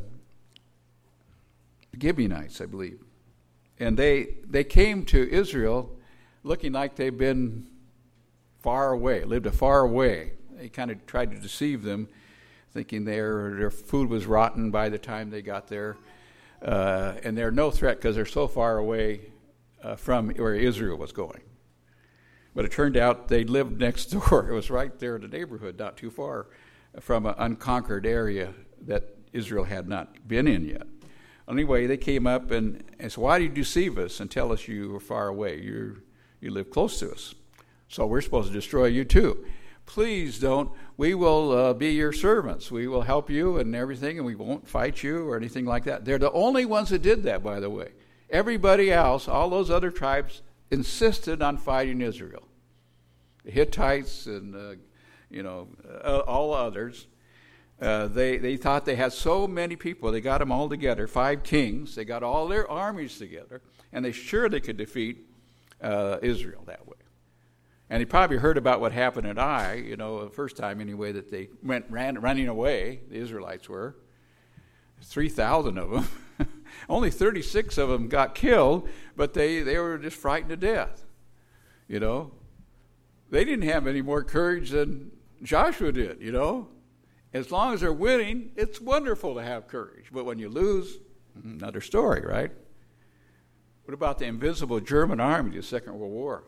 the Gibeonites, I believe, and they they came to Israel looking like they've been far away, lived a far away. They kind of tried to deceive them, thinking their their food was rotten by the time they got there. Uh, and they're no threat because they're so far away uh, from where Israel was going. But it turned out they lived next door. It was right there in the neighborhood, not too far from an unconquered area that Israel had not been in yet. Anyway, they came up and, and said, why do you deceive us and tell us you were far away? You you live close to us. So we're supposed to destroy you too. Please don't. We will uh, be your servants. We will help you and everything, and we won't fight you or anything like that. They're the only ones that did that, by the way. Everybody else, all those other tribes, insisted on fighting Israel. The Hittites and, uh, you know, uh, all others. Uh, they, they thought they had so many people. They got them all together, five kings. They got all their armies together, and they sure they could defeat uh, Israel that way. And they probably heard about what happened at Ai, you know, the first time anyway, that they went ran, running away, the Israelites were. three thousand of them. Only thirty-six of them got killed, but they, they were just frightened to death, you know. They didn't have any more courage than Joshua did, you know. As long as they're winning, it's wonderful to have courage. But when you lose, another story, right? What about the invisible German army of the Second World War?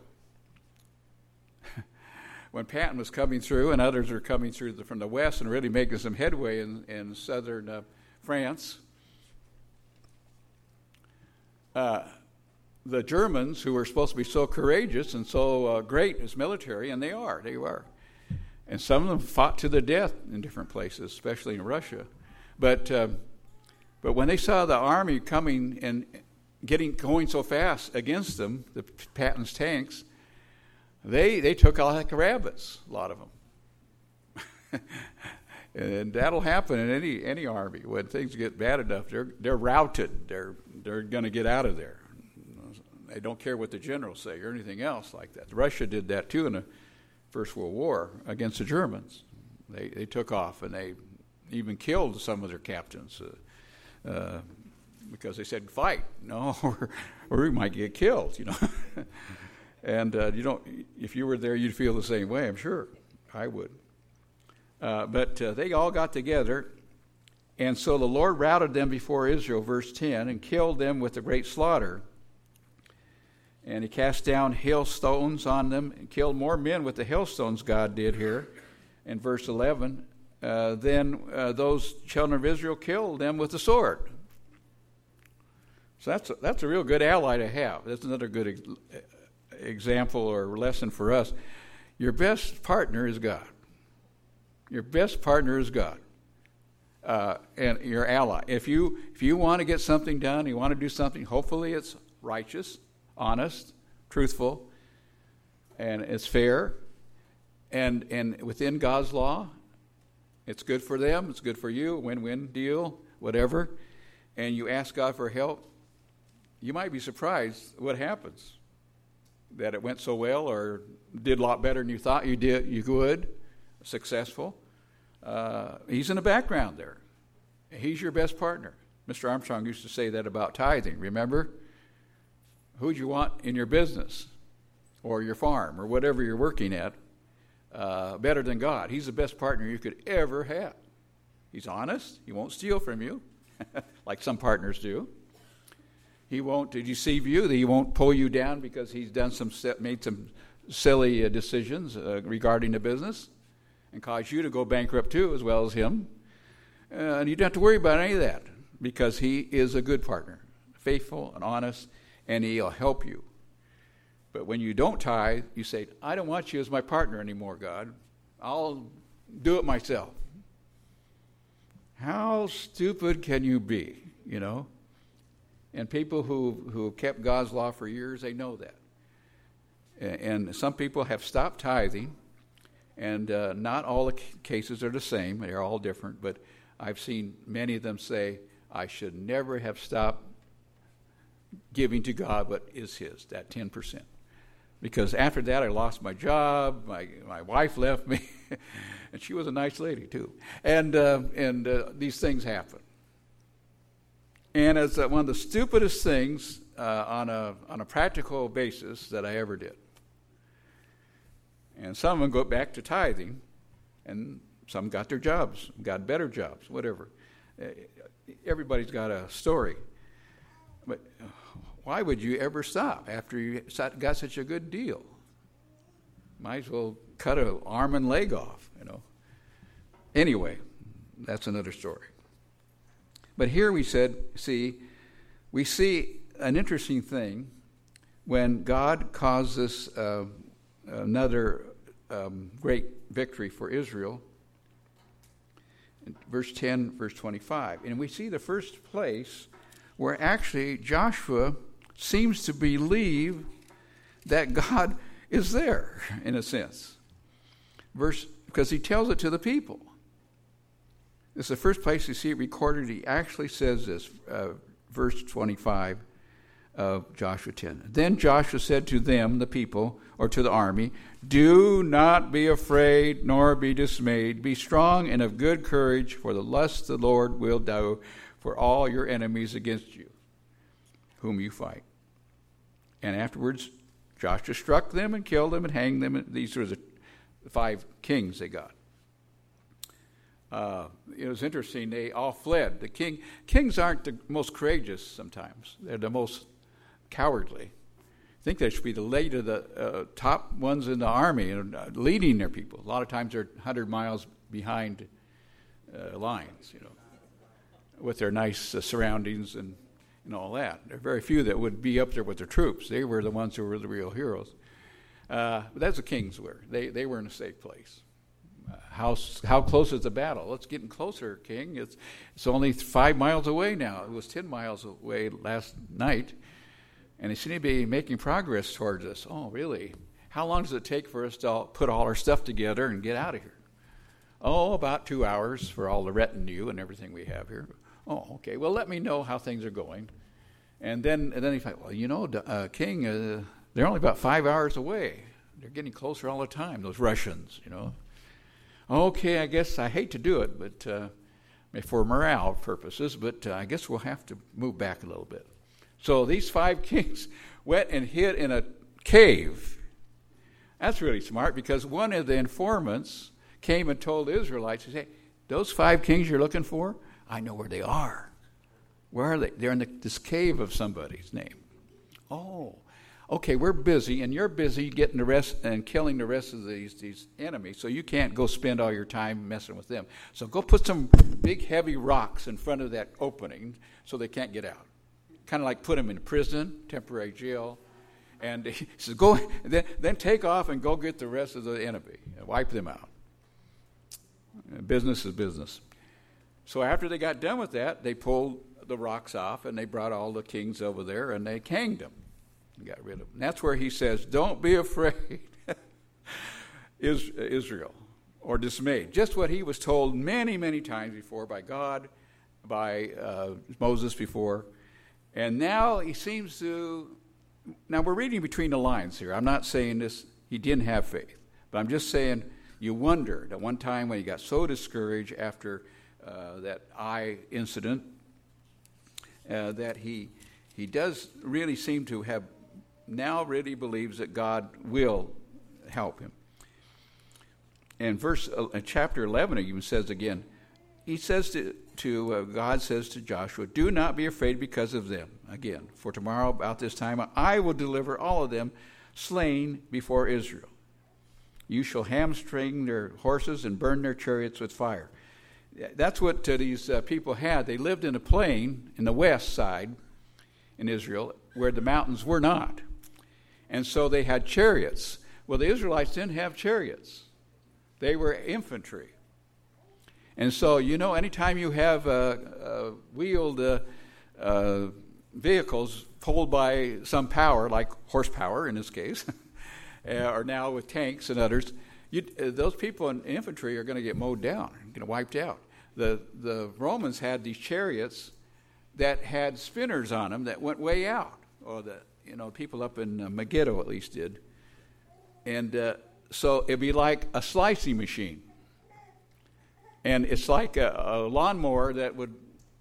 When Patton was coming through and others were coming through the, from the west and really making some headway in, in southern uh, France, uh, the Germans, who were supposed to be so courageous and so uh, great as military, and they are, they are. And some of them fought to the death in different places, especially in Russia. But uh, but when they saw the army coming and getting going so fast against them, the Patton's tanks, they they took out like rabbits, a lot of them. And that'll happen in any any army when things get bad enough. They're they're routed. They're they're going to get out of there. They don't care what the generals say or anything else like that. Russia did that too in the First World War against the Germans. They they took off and they even killed some of their captains uh, uh, because they said fight, no, or, or we might get killed, you know. And uh, you don't. If you were there, you'd feel the same way. I'm sure I would. Uh, but uh, they all got together, and so the Lord routed them before Israel, verse ten, and killed them with a great slaughter. And he cast down hailstones on them and killed more men with the hailstones, God did here. In verse eleven, uh, then uh, those children of Israel killed them with the sword. So that's a, that's a real good ally to have. That's another good ex- example or lesson for us. Your best partner is God. Your best partner is God. Uh, and your ally. If you if you want to get something done, you want to do something, hopefully it's righteous, honest, truthful, and it's fair, and and within God's law, it's good for them, it's good for you, win-win deal, whatever, and you ask God for help, you might be surprised what happens, that it went so well or did a lot better than you thought you did, you would, successful. Uh, he's in the background there. He's your best partner. Mister Armstrong used to say that about tithing, remember? Who'd you want in your business or your farm or whatever you're working at uh, better than God? He's the best partner you could ever have. He's honest. He won't steal from you like some partners do. He won't deceive you. He won't pull you down because he's done some made some silly uh, decisions uh, regarding the business and cause you to go bankrupt too as well as him. Uh, and you don't have to worry about any of that because he is a good partner, faithful and honest, and he'll help you. But when you don't tithe, you say, I don't want you as my partner anymore, God. I'll do it myself. How stupid can you be, you know? And people who who have kept God's law for years, they know that. And some people have stopped tithing, and uh, not all the cases are the same. They're all different, but I've seen many of them say, I should never have stopped giving to God what is his, that ten percent. Because after that, I lost my job, my my wife left me, and she was a nice lady, too. And uh, and uh, these things happen. And it's uh, one of the stupidest things uh, on a on a practical basis that I ever did. And some of them go back to tithing, and some got their jobs, got better jobs, whatever. Uh, everybody's got a story. But why would you ever stop after you got such a good deal? Might as well cut an arm and leg off, you know. Anyway, that's another story. But here we said, see, we see an interesting thing when God causes uh, another um, great victory for Israel. In verse ten, verse twenty-five. And we see the first place where actually Joshua seems to believe that God is there, in a sense. Verse, because he tells it to the people. This is the first place you see it recorded. He actually says this, uh, verse twenty-five of Joshua ten. Then Joshua said to them, the people, or to the army, do not be afraid nor be dismayed. Be strong and of good courage, for the lust the Lord will do for all your enemies against you, whom you fight. And afterwards, Joshua struck them and killed them and hanged them. These were the five kings they got. Uh, it was interesting. They all fled. The king kings aren't the most courageous sometimes. They're the most cowardly. I think they should be the leader, the uh, top ones in the army, and uh, leading their people. A lot of times they're one hundred miles behind uh, lines, you know, with their nice uh, surroundings and, and all that. There are very few that would be up there with their troops. They were the ones who were the real heroes. Uh, but that's the kings were. They they were in a safe place. Uh, how how close is the battle? It's getting closer, King. It's it's only five miles away now. It was ten miles away last night, and they seem to be making progress towards us. Oh, really? How long does it take for us to all put all our stuff together and get out of here? Oh, about two hours for all the retinue and everything we have here. Oh, okay. Well, let me know how things are going. And then and then he thought, well, you know, uh, King, uh, they're only about five hours away. They're getting closer all the time, those Russians, you know. Okay, I guess I hate to do it, but uh, for morale purposes, but uh, I guess we'll have to move back a little bit. So these five kings went and hid in a cave. That's really smart, because one of the informants came and told the Israelites, he said, hey, those five kings you're looking for, I know where they are. Where are they? They're in the, this cave of somebody's name. Oh, okay, we're busy, and you're busy getting the rest and killing the rest of these these enemies, so you can't go spend all your time messing with them. So go put some big, heavy rocks in front of that opening so they can't get out. Kind of like put them in prison, temporary jail. And he says, go, then, then take off and go get the rest of the enemy and wipe them out. Business is business. So after they got done with that, they pulled the rocks off, and they brought all the kings over there, and they hanged them. Got rid of them. And that's where he says, don't be afraid, Israel, or dismayed. Just what he was told many, many times before by God, by uh, Moses before. And now he seems to, now we're reading between the lines here. I'm not saying this, he didn't have faith. But I'm just saying, you wondered at one time when he got so discouraged after uh, that eye incident, uh, that he he does really seem to have now really believes that God will help him. And verse uh, chapter eleven even says again, he says to, to uh, God says to Joshua, do not be afraid because of them. Again, for tomorrow about this time I will deliver all of them slain before Israel. You shall hamstring their horses and burn their chariots with fire. That's what uh, these uh, people had. They lived in a plain in the west side in Israel where the mountains were not. And so they had chariots. Well, the Israelites didn't have chariots. They were infantry. And so, you know, anytime you have uh, uh, wheeled uh, uh, vehicles pulled by some power, like horsepower in this case, or now with tanks and others, you, uh, those people in infantry are going to get mowed down, going to wiped out. The the Romans had these chariots that had spinners on them that went way out, or the you know people up in uh, Megiddo at least did, and uh, so it'd be like a slicing machine, and it's like a, a lawnmower that would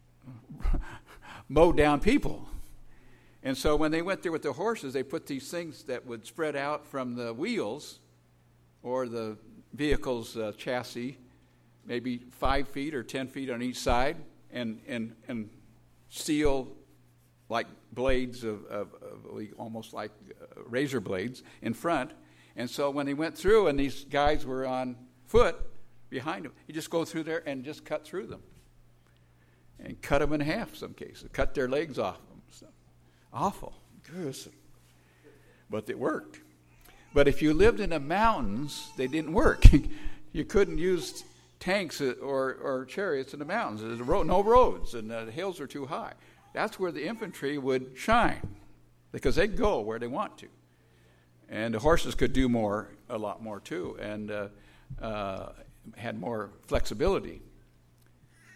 mow down people. And so when they went there with the horses, they put these things that would spread out from the wheels or the vehicle's uh, chassis, maybe five feet or ten feet on each side, and and and steel like blades of, of, of almost like uh, razor blades in front. And so when they went through and these guys were on foot behind them, you just go through there and just cut through them and cut them in half in some cases, cut their legs off them. So, awful, gruesome, but it worked. But if you lived in the mountains, they didn't work. You couldn't use tanks or, or chariots in the mountains. There's no roads, and the hills are too high. That's where the infantry would shine, because they'd go where they want to. And the horses could do more, a lot more too, and uh, uh, had more flexibility.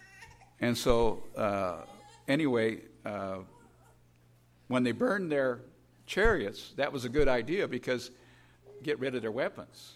And so, uh, anyway, uh, when they burned their chariots, that was a good idea because get rid of their weapons.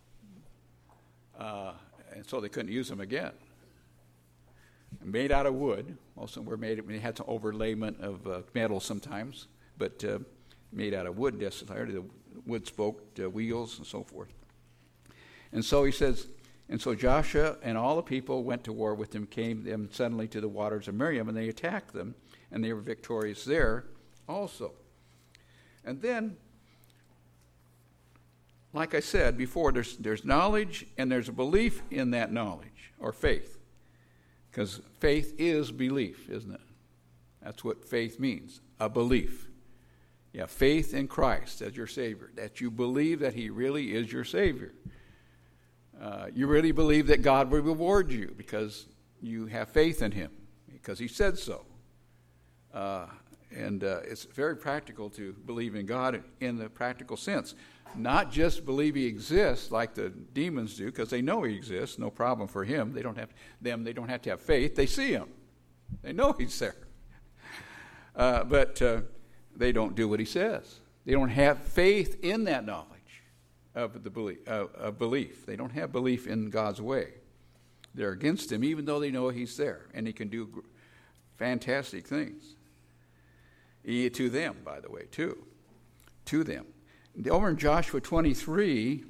Uh, and so they couldn't use them again. Made out of wood. Most of them were made, they had some overlayment of uh, metal sometimes, but uh, made out of wood, necessarily, the wood-spoked uh, wheels and so forth. And so he says, and so Joshua and all the people went to war with them, came them suddenly to the waters of Miriam, and they attacked them, and they were victorious there also. And then, like I said before, there's there's knowledge and there's a belief in that knowledge, or faith. Because faith is belief, isn't it? That's what faith means, a belief. Yeah, faith in Christ as your Savior, that you believe that He really is your Savior. Uh, you really believe that God will reward you because you have faith in Him, because He said so. Uh, and uh, it's very practical to believe in God in the practical sense. Not just believe He exists like the demons do, because they know He exists, no problem for Him. They don't have them. They don't have to have faith. They see Him. They know He's there. Uh, but uh, they don't do what He says. They don't have faith in that knowledge of the belief. Uh, of belief. They don't have belief in God's way. They're against Him, even though they know He's there and He can do fantastic things. He, to them, by the way, too. To them. Over in Joshua twenty-three,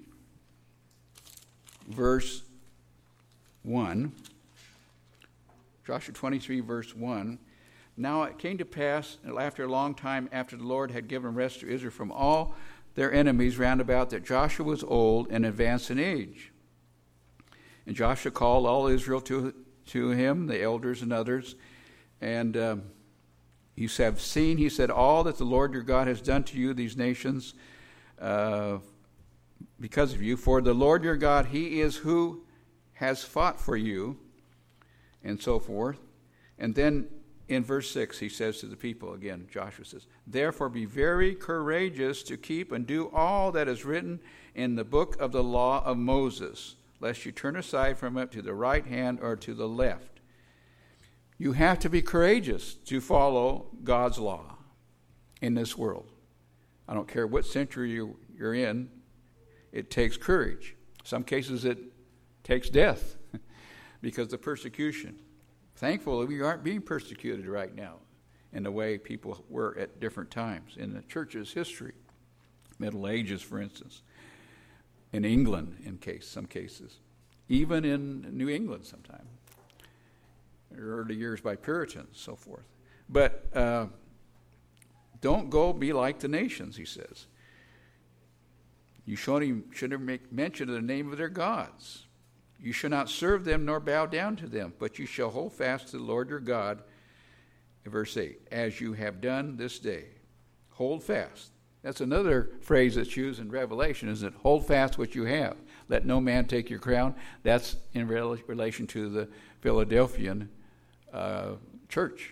verse one, Joshua twenty-three, verse one, now it came to pass, after a long time, after the Lord had given rest to Israel from all their enemies round about, that Joshua was old and advanced in age. And Joshua called all Israel to, to him, the elders and others, and um, you have seen, he said, all that the Lord your God has done to you, these nations, Uh, because of you. For the Lord your God, He is who has fought for you, and so forth. And then in verse six, he says to the people again, Joshua says, therefore be very courageous to keep and do all that is written in the book of the law of Moses, lest you turn aside from it to the right hand or to the left. You have to be courageous to follow God's law in this world. I don't care what century you, you're in, it takes courage. Some cases it takes death because of persecution. Thankfully, we aren't being persecuted right now in the way people were at different times in the church's history. Middle Ages, for instance. In England, in case some cases. Even in New England sometime. Early years by Puritans, so forth. But uh, don't go be like the nations, he says. You shouldn't make mention of the name of their gods. You shall not serve them nor bow down to them, but you shall hold fast to the Lord your God. Verse eight, as you have done this day. Hold fast. That's another phrase that's used in Revelation, isn't it? Hold fast what you have. Let no man take your crown. That's in relation to the Philadelphian uh, church.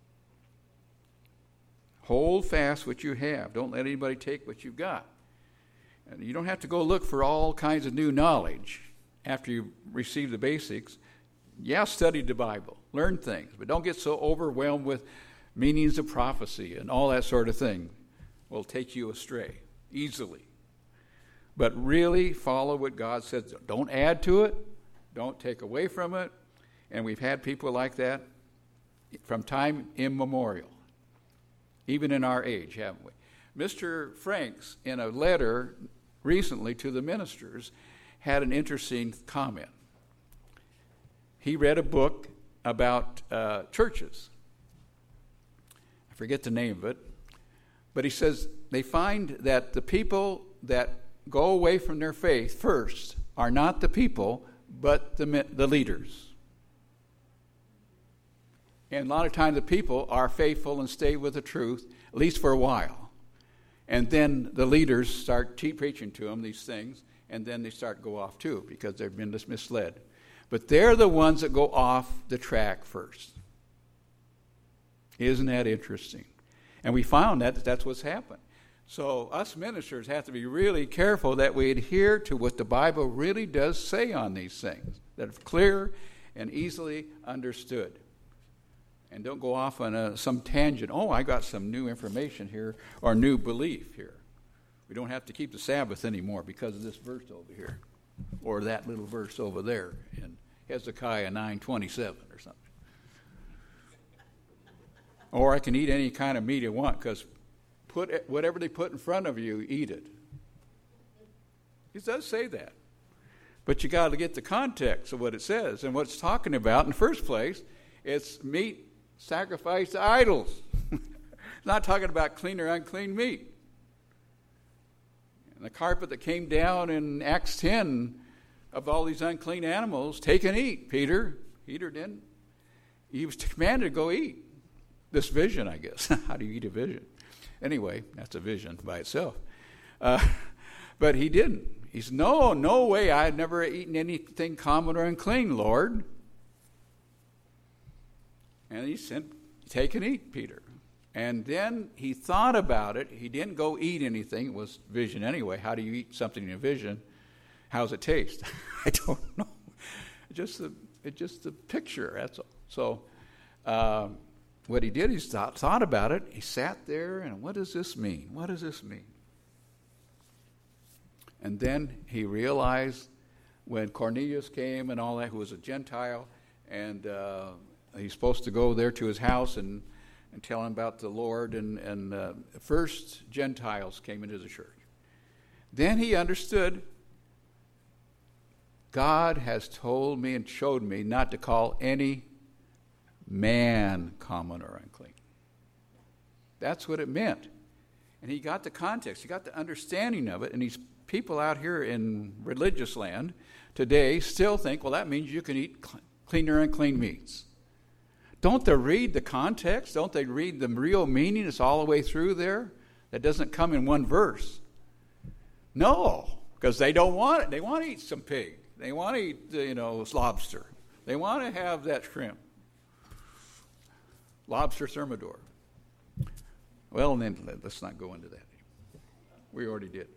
Hold fast what you have. Don't let anybody take what you've got. And you don't have to go look for all kinds of new knowledge after you receive the basics. Yeah, study the Bible. Learn things. But don't get so overwhelmed with meanings of prophecy and all that sort of thing. Will take you astray easily. But really follow what God says. Don't add to it. Don't take away from it. And we've had people like that from time immemorial. Even in our age, haven't we? Mister Franks, in a letter recently to the ministers, had an interesting comment. He read a book about uh, churches. I forget the name of it. But he says they find that the people that go away from their faith first are not the people, but the, the leaders. And a lot of times the people are faithful and stay with the truth, at least for a while. And then the leaders start preaching to them these things, and then they start to go off too, because they've been misled. But they're the ones that go off the track first. Isn't that interesting? And we found that that's what's happened. So us ministers have to be really careful that we adhere to what the Bible really does say on these things, that are clear and easily understood. And don't go off on a, some tangent. Oh, I got some new information here or new belief here. We don't have to keep the Sabbath anymore because of this verse over here or that little verse over there in Hezekiah nine twenty-seven or something. Or I can eat any kind of meat I want because put it, whatever they put in front of you, eat it. It does say that. But you got to get the context of what it says and what it's talking about. In the first place, it's meat sacrificed to idols. It's not talking about clean or unclean meat. And the carpet that came down in Acts ten of all these unclean animals, take and eat. Peter, Peter didn't. He was commanded to go eat. This vision, I guess. How do you eat a vision? Anyway, that's a vision by itself. Uh, but he didn't. He said, no, no way. I had never eaten anything common or unclean, Lord. And he said, take and eat, Peter. And then he thought about it. He didn't go eat anything. It was vision anyway. How do you eat something in a vision? How does it taste? I don't know. Just the, it's just the picture, that's all. So um, what he did, he thought, thought about it. He sat there, and what does this mean? What does this mean? And then he realized when Cornelius came and all that, who was a Gentile, and uh, he's supposed to go there to his house and, and tell him about the Lord. And, and uh, first Gentiles came into the church. Then he understood God has told me and showed me not to call any man common or unclean. That's what it meant. And he got the context. He got the understanding of it. And these people out here in religious land today still think, well, that means you can eat clean or unclean meats. Don't they read the context? Don't they read the real meaning? It's all the way through there. That doesn't come in one verse. No, because they don't want it. They want to eat some pig. They want to eat, you know, lobster. They want to have that shrimp. Lobster thermidor. Well, then let's not go into that. We already did.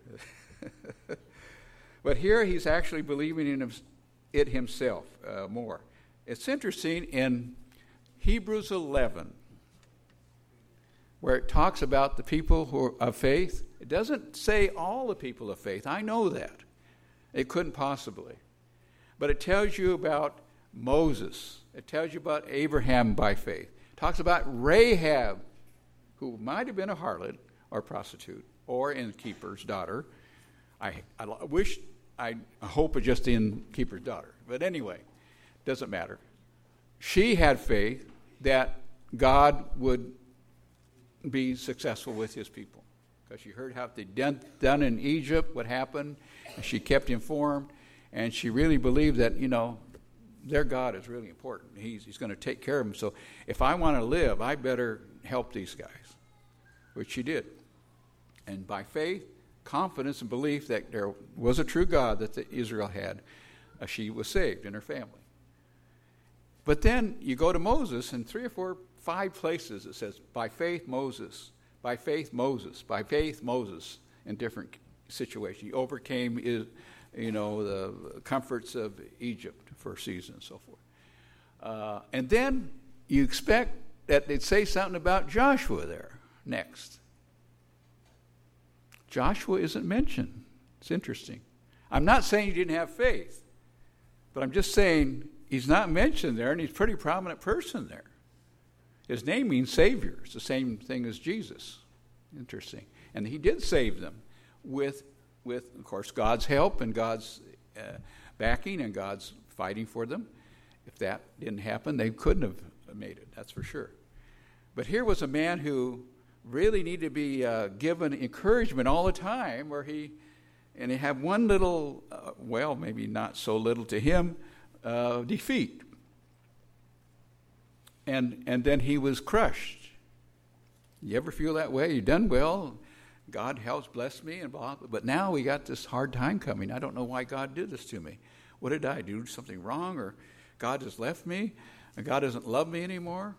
But here he's actually believing in it himself uh, more. It's interesting in Hebrews eleven, where it talks about the people who are of faith. It doesn't say all the people of faith. I know that. It couldn't possibly. But it tells you about Moses. It tells you about Abraham by faith. It talks about Rahab, who might have been a harlot or a prostitute or innkeeper's daughter. I, I wish, I hope it's just the innkeeper's daughter. But anyway, doesn't matter. She had faith that God would be successful with his people. Because she heard how they done, done in Egypt, what happened, and she kept informed, and she really believed that, you know, their God is really important. He's, he's going to take care of them. So if I want to live, I better help these guys, which she did. And by faith, confidence, and belief that there was a true God that the Israel had, uh, she was saved and her family. But then you go to Moses, and three or four, five places it says, by faith Moses, by faith Moses, by faith Moses, in different situations. He overcame, his, you know, the comforts of Egypt for a season and so forth. Uh, and then you expect that they'd say something about Joshua there next. Joshua isn't mentioned. It's interesting. I'm not saying he didn't have faith, but I'm just saying he's not mentioned there, and he's a pretty prominent person there. His name means Savior. It's the same thing as Jesus. Interesting. And he did save them with, with of course, God's help and God's uh, backing and God's fighting for them. If that didn't happen, they couldn't have made it, that's for sure. But here was a man who really needed to be uh, given encouragement all the time, where he, and he had one little, uh, well, maybe not so little to him, uh, defeat. And and then he was crushed. You ever feel that way? You've done well. God helps bless me, and blah, but now we got this hard time coming. I don't know why God did this to me. What did I do? Something wrong? Or God has left me? Or God doesn't love me anymore?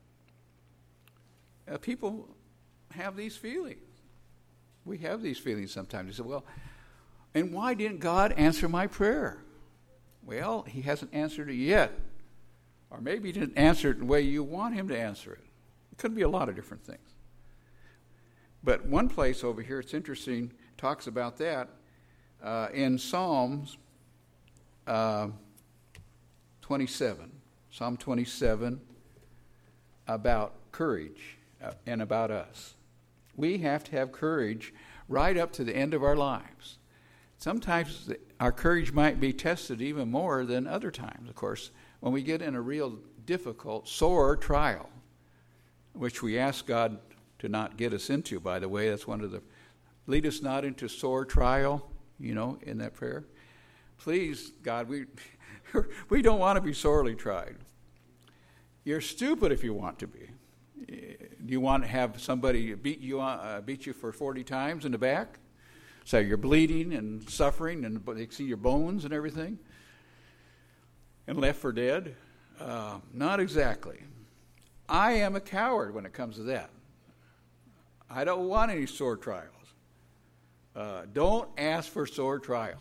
Uh, people have these feelings. We have these feelings sometimes. You say, well, and why didn't God answer my prayer? Well, he hasn't answered it yet. Or maybe he didn't answer it the way you want him to answer it. It could be a lot of different things. But one place over here, it's interesting, talks about that uh, in Psalms uh, twenty-seven. Psalm twenty-seven, about courage uh, and about us. We have to have courage right up to the end of our lives. Sometimes our courage might be tested even more than other times, of course, when we get in a real difficult, sore trial, which we ask God to not get us into, by the way. That's one of the, lead us not into sore trial, you know, in that prayer. Please, God, we we don't want to be sorely tried. You're stupid if you want to be. Do you want to have somebody beat you uh, beat you for forty times in the back? So you're bleeding and suffering, and they see your bones and everything, and left for dead? Uh, not exactly. I am a coward when it comes to that. I don't want any sore trials. Uh, don't ask for sore trials.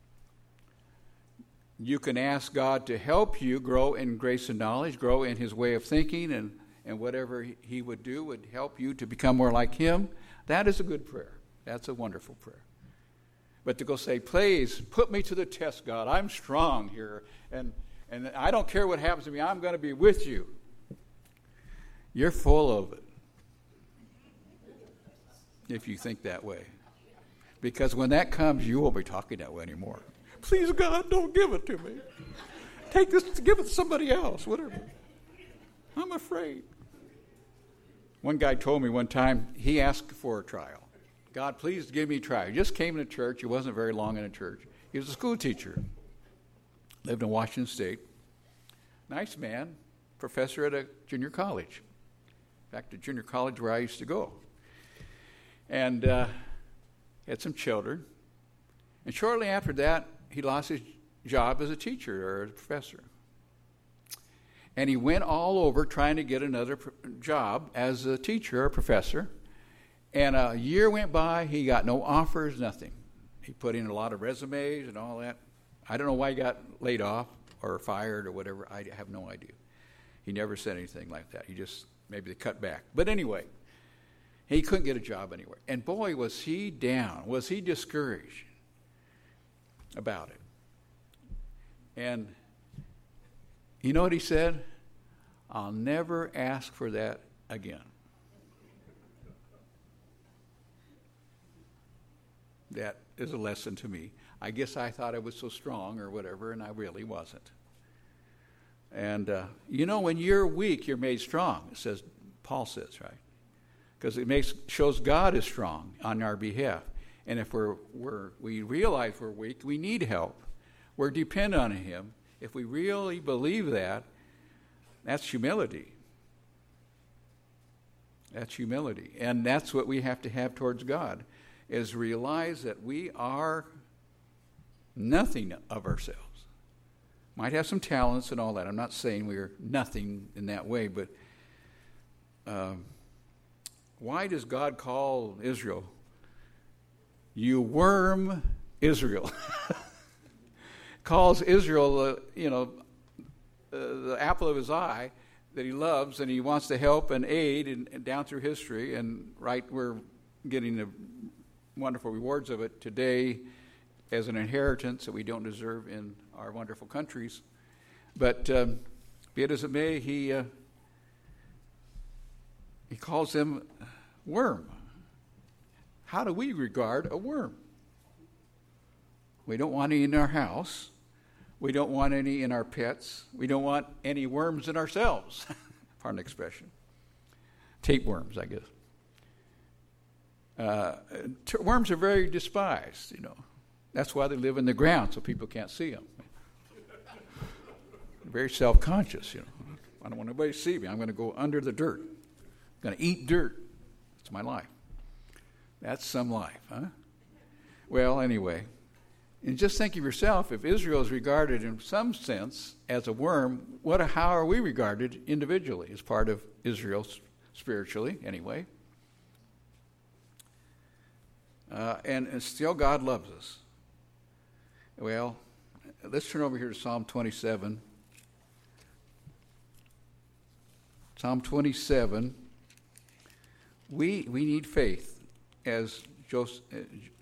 You can ask God to help you grow in grace and knowledge, grow in his way of thinking, and, and whatever he would do would help you to become more like him. That is a good prayer. That's a wonderful prayer. But to go say, please, put me to the test, God. I'm strong here, and, and I don't care what happens to me. I'm going to be with you. You're full of it, if you think that way. Because when that comes, you won't be talking that way anymore. Please, God, don't give it to me. Take this, give it to somebody else, whatever. I'm afraid. One guy told me one time, he asked for a trial. God, please give me a trial. He just came into church. He wasn't very long in a church. He was a school teacher. Lived in Washington State. Nice man. Professor at a junior college. In fact, the junior college where I used to go. And uh, had some children. And shortly after that, he lost his job as a teacher or a professor. And he went all over trying to get another pr- job as a teacher or professor. And a year went by, he got no offers, nothing. He put in a lot of resumes and all that. I don't know why he got laid off or fired or whatever. I have no idea. He never said anything like that. He just, maybe they cut back. But anyway, he couldn't get a job anywhere. And boy, was he down. Was he discouraged about it. And you know what he said? I'll never ask for that again. That is a lesson to me. I guess I thought I was so strong or whatever, and I really wasn't. And, uh, you know, when you're weak, you're made strong, it says, Paul says, right? Because it makes shows God is strong on our behalf. And if we're, we're, we realize we're weak, we need help. We're dependent on him. If we really believe that, that's humility. That's humility. And that's what we have to have towards God, is realize that we are nothing of ourselves. Might have some talents and all that. I'm not saying we're nothing in that way, but um, why does God call Israel, you worm Israel? Calls Israel, uh, you know, uh, the apple of his eye that he loves and he wants to help and aid and, and down through history. And right, we're getting the wonderful rewards of it today as an inheritance that we don't deserve in our wonderful countries. But um, be it as it may, he uh, he calls them worm. How do we regard a worm? We don't want any in our house. We don't want any in our pets. We don't want any worms in ourselves. Pardon the expression. Tapeworms, I guess. Uh, t- worms are very despised, you know. That's why they live in the ground, so people can't see them. Very self-conscious, you know. I don't want anybody to see me. I'm going to go under the dirt. I'm going to eat dirt. It's my life. That's some life, huh? Well, anyway, and just think of yourself, if Israel is regarded in some sense as a worm, what? How are we regarded individually as part of Israel spiritually, anyway? Uh, and, and still God loves us. Well, let's turn over here to Psalm twenty-seven. Psalm twenty-seven. We we need faith, as Joseph, uh,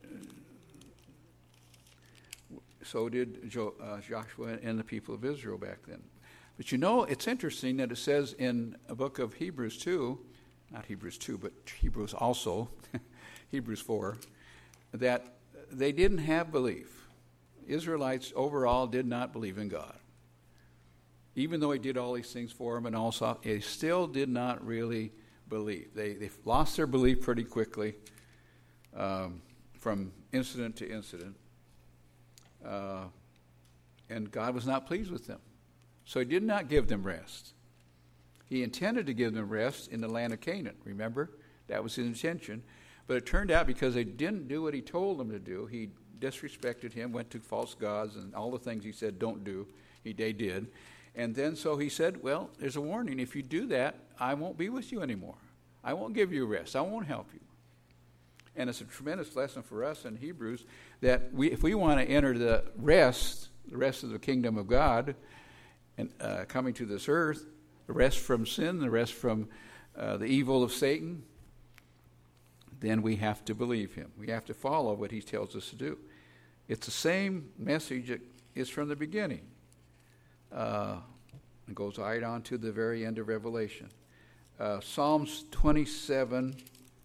so did jo, uh, Joshua and the people of Israel back then. But you know, it's interesting that it says in a book of Hebrews two, not Hebrews two, but Hebrews also, Hebrews four, that they didn't have belief. Israelites overall did not believe in God. Even though he did all these things for them and also, they still did not really believe. They they lost their belief pretty quickly um, from incident to incident. Uh, and God was not pleased with them. So he did not give them rest. He intended to give them rest in the land of Canaan. Remember? That was his intention. But it turned out because they didn't do what he told them to do, he disrespected him, went to false gods, and all the things he said don't do, he, they did. And then so he said, well, there's a warning. If you do that, I won't be with you anymore. I won't give you rest. I won't help you. And it's a tremendous lesson for us in Hebrews that we, if we want to enter the rest, the rest of the kingdom of God, and uh, coming to this earth, the rest from sin, the rest from uh, the evil of Satan, then we have to believe him. We have to follow what he tells us to do. It's the same message that is from the beginning. Uh, it goes right on to the very end of Revelation. Uh, Psalms twenty-seven,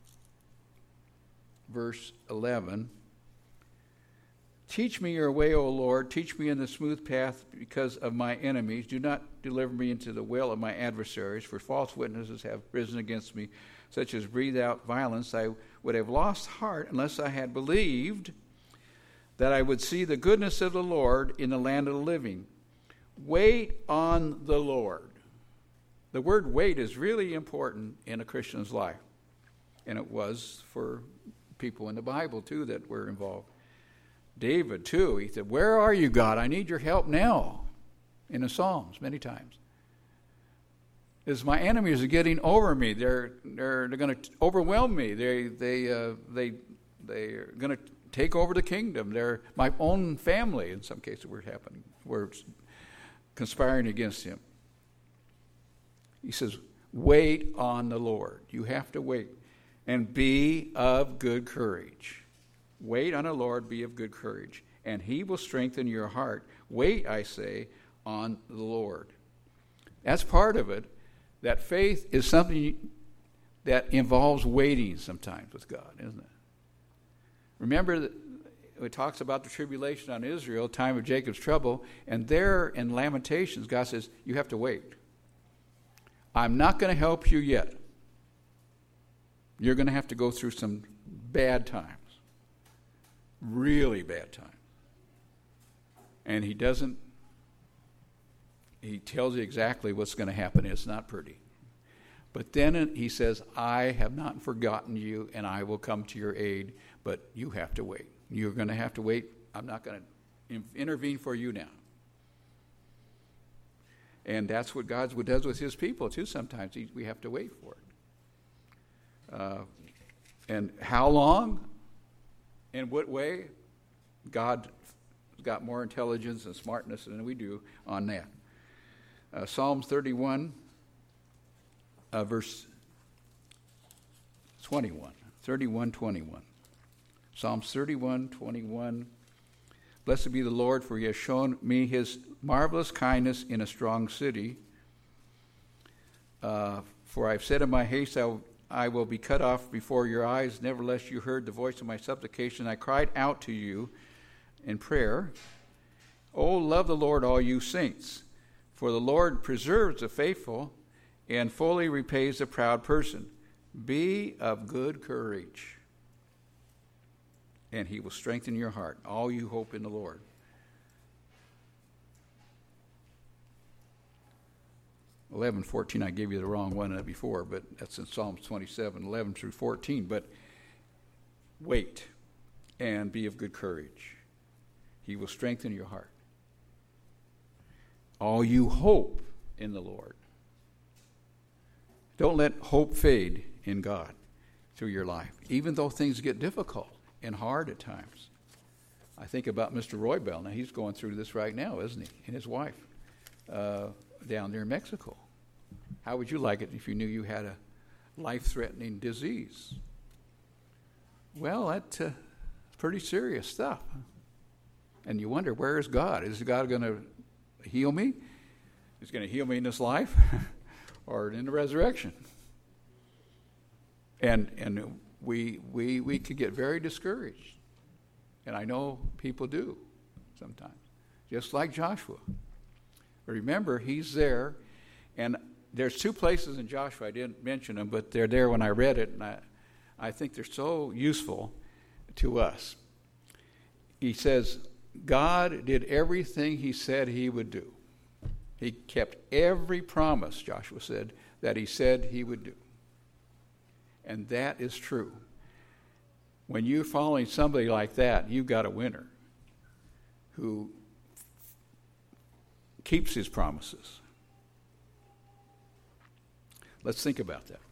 verse eleven. Teach me your way, O Lord. Teach me in the smooth path because of my enemies. Do not deliver me into the will of my adversaries, for false witnesses have risen against me, such as breathe out violence. I would have lost heart unless I had believed that I would see the goodness of the Lord in the land of the living. Wait on the Lord. The word wait is really important in a Christian's life. And it was for people in the Bible, too, that were involved. David, too, he said, where are you, God? I need your help now. In the Psalms, many times. As my enemies are getting over me, they're they're they're going to overwhelm me. They they uh, they they're going to take over the kingdom. They're my own family. In some cases, were happening. Were conspiring against him. He says, "Wait on the Lord." You have to wait, and be of good courage. Wait on the Lord. Be of good courage, and He will strengthen your heart. Wait, I say, on the Lord. That's part of it. That faith is something that involves waiting sometimes with God, isn't it? Remember that it talks about the tribulation on Israel, time of Jacob's trouble, and there in Lamentations, God says, you have to wait. I'm not going to help you yet. You're going to have to go through some bad times. Really bad times. And He doesn't He tells you exactly what's going to happen. It's not pretty. But then he says, I have not forgotten you, and I will come to your aid, but you have to wait. You're going to have to wait. I'm not going to intervene for you now. And that's what God does with His people, too, sometimes. He, we have to wait for it. Uh, and how long? In what way? God got more intelligence and smartness than we do on that. Uh, Psalms thirty-one, uh, verse twenty-one. thirty-one, twenty-one. Psalms thirty-one, twenty-one. Blessed be the Lord, for He has shown me His marvelous kindness in a strong city. Uh, for I have said in my haste, I will, I will be cut off before your eyes. Nevertheless, you heard the voice of my supplication. I cried out to you in prayer. Oh, love the Lord, all you saints. For the Lord preserves the faithful and fully repays the proud person. Be of good courage, and He will strengthen your heart, all you hope in the Lord. eleven fourteen, I gave you the wrong one before, but that's in Psalms twenty-seven, eleven through fourteen. But wait and be of good courage. He will strengthen your heart. All you hope in the Lord. Don't let hope fade in God through your life, even though things get difficult and hard at times. I think about Mister Roy Bell. Now, he's going through this right now, isn't he? And his wife uh, down there in Mexico. How would you like it if you knew you had a life-threatening disease? Well, that's uh, pretty serious stuff. And you wonder, where is God? Is God going to heal me? Is he going to heal me in this life or in the resurrection? And and we we we could get very discouraged. And I know people do sometimes, just like Joshua. But remember, he's there, and there's two places in Joshua, I didn't mention them, but they're there when I read it, and I, I think they're so useful to us. He says, God did everything he said he would do. He kept every promise, Joshua said, that he said he would do. And that is true. When you're following somebody like that, you've got a winner who keeps his promises. Let's think about that.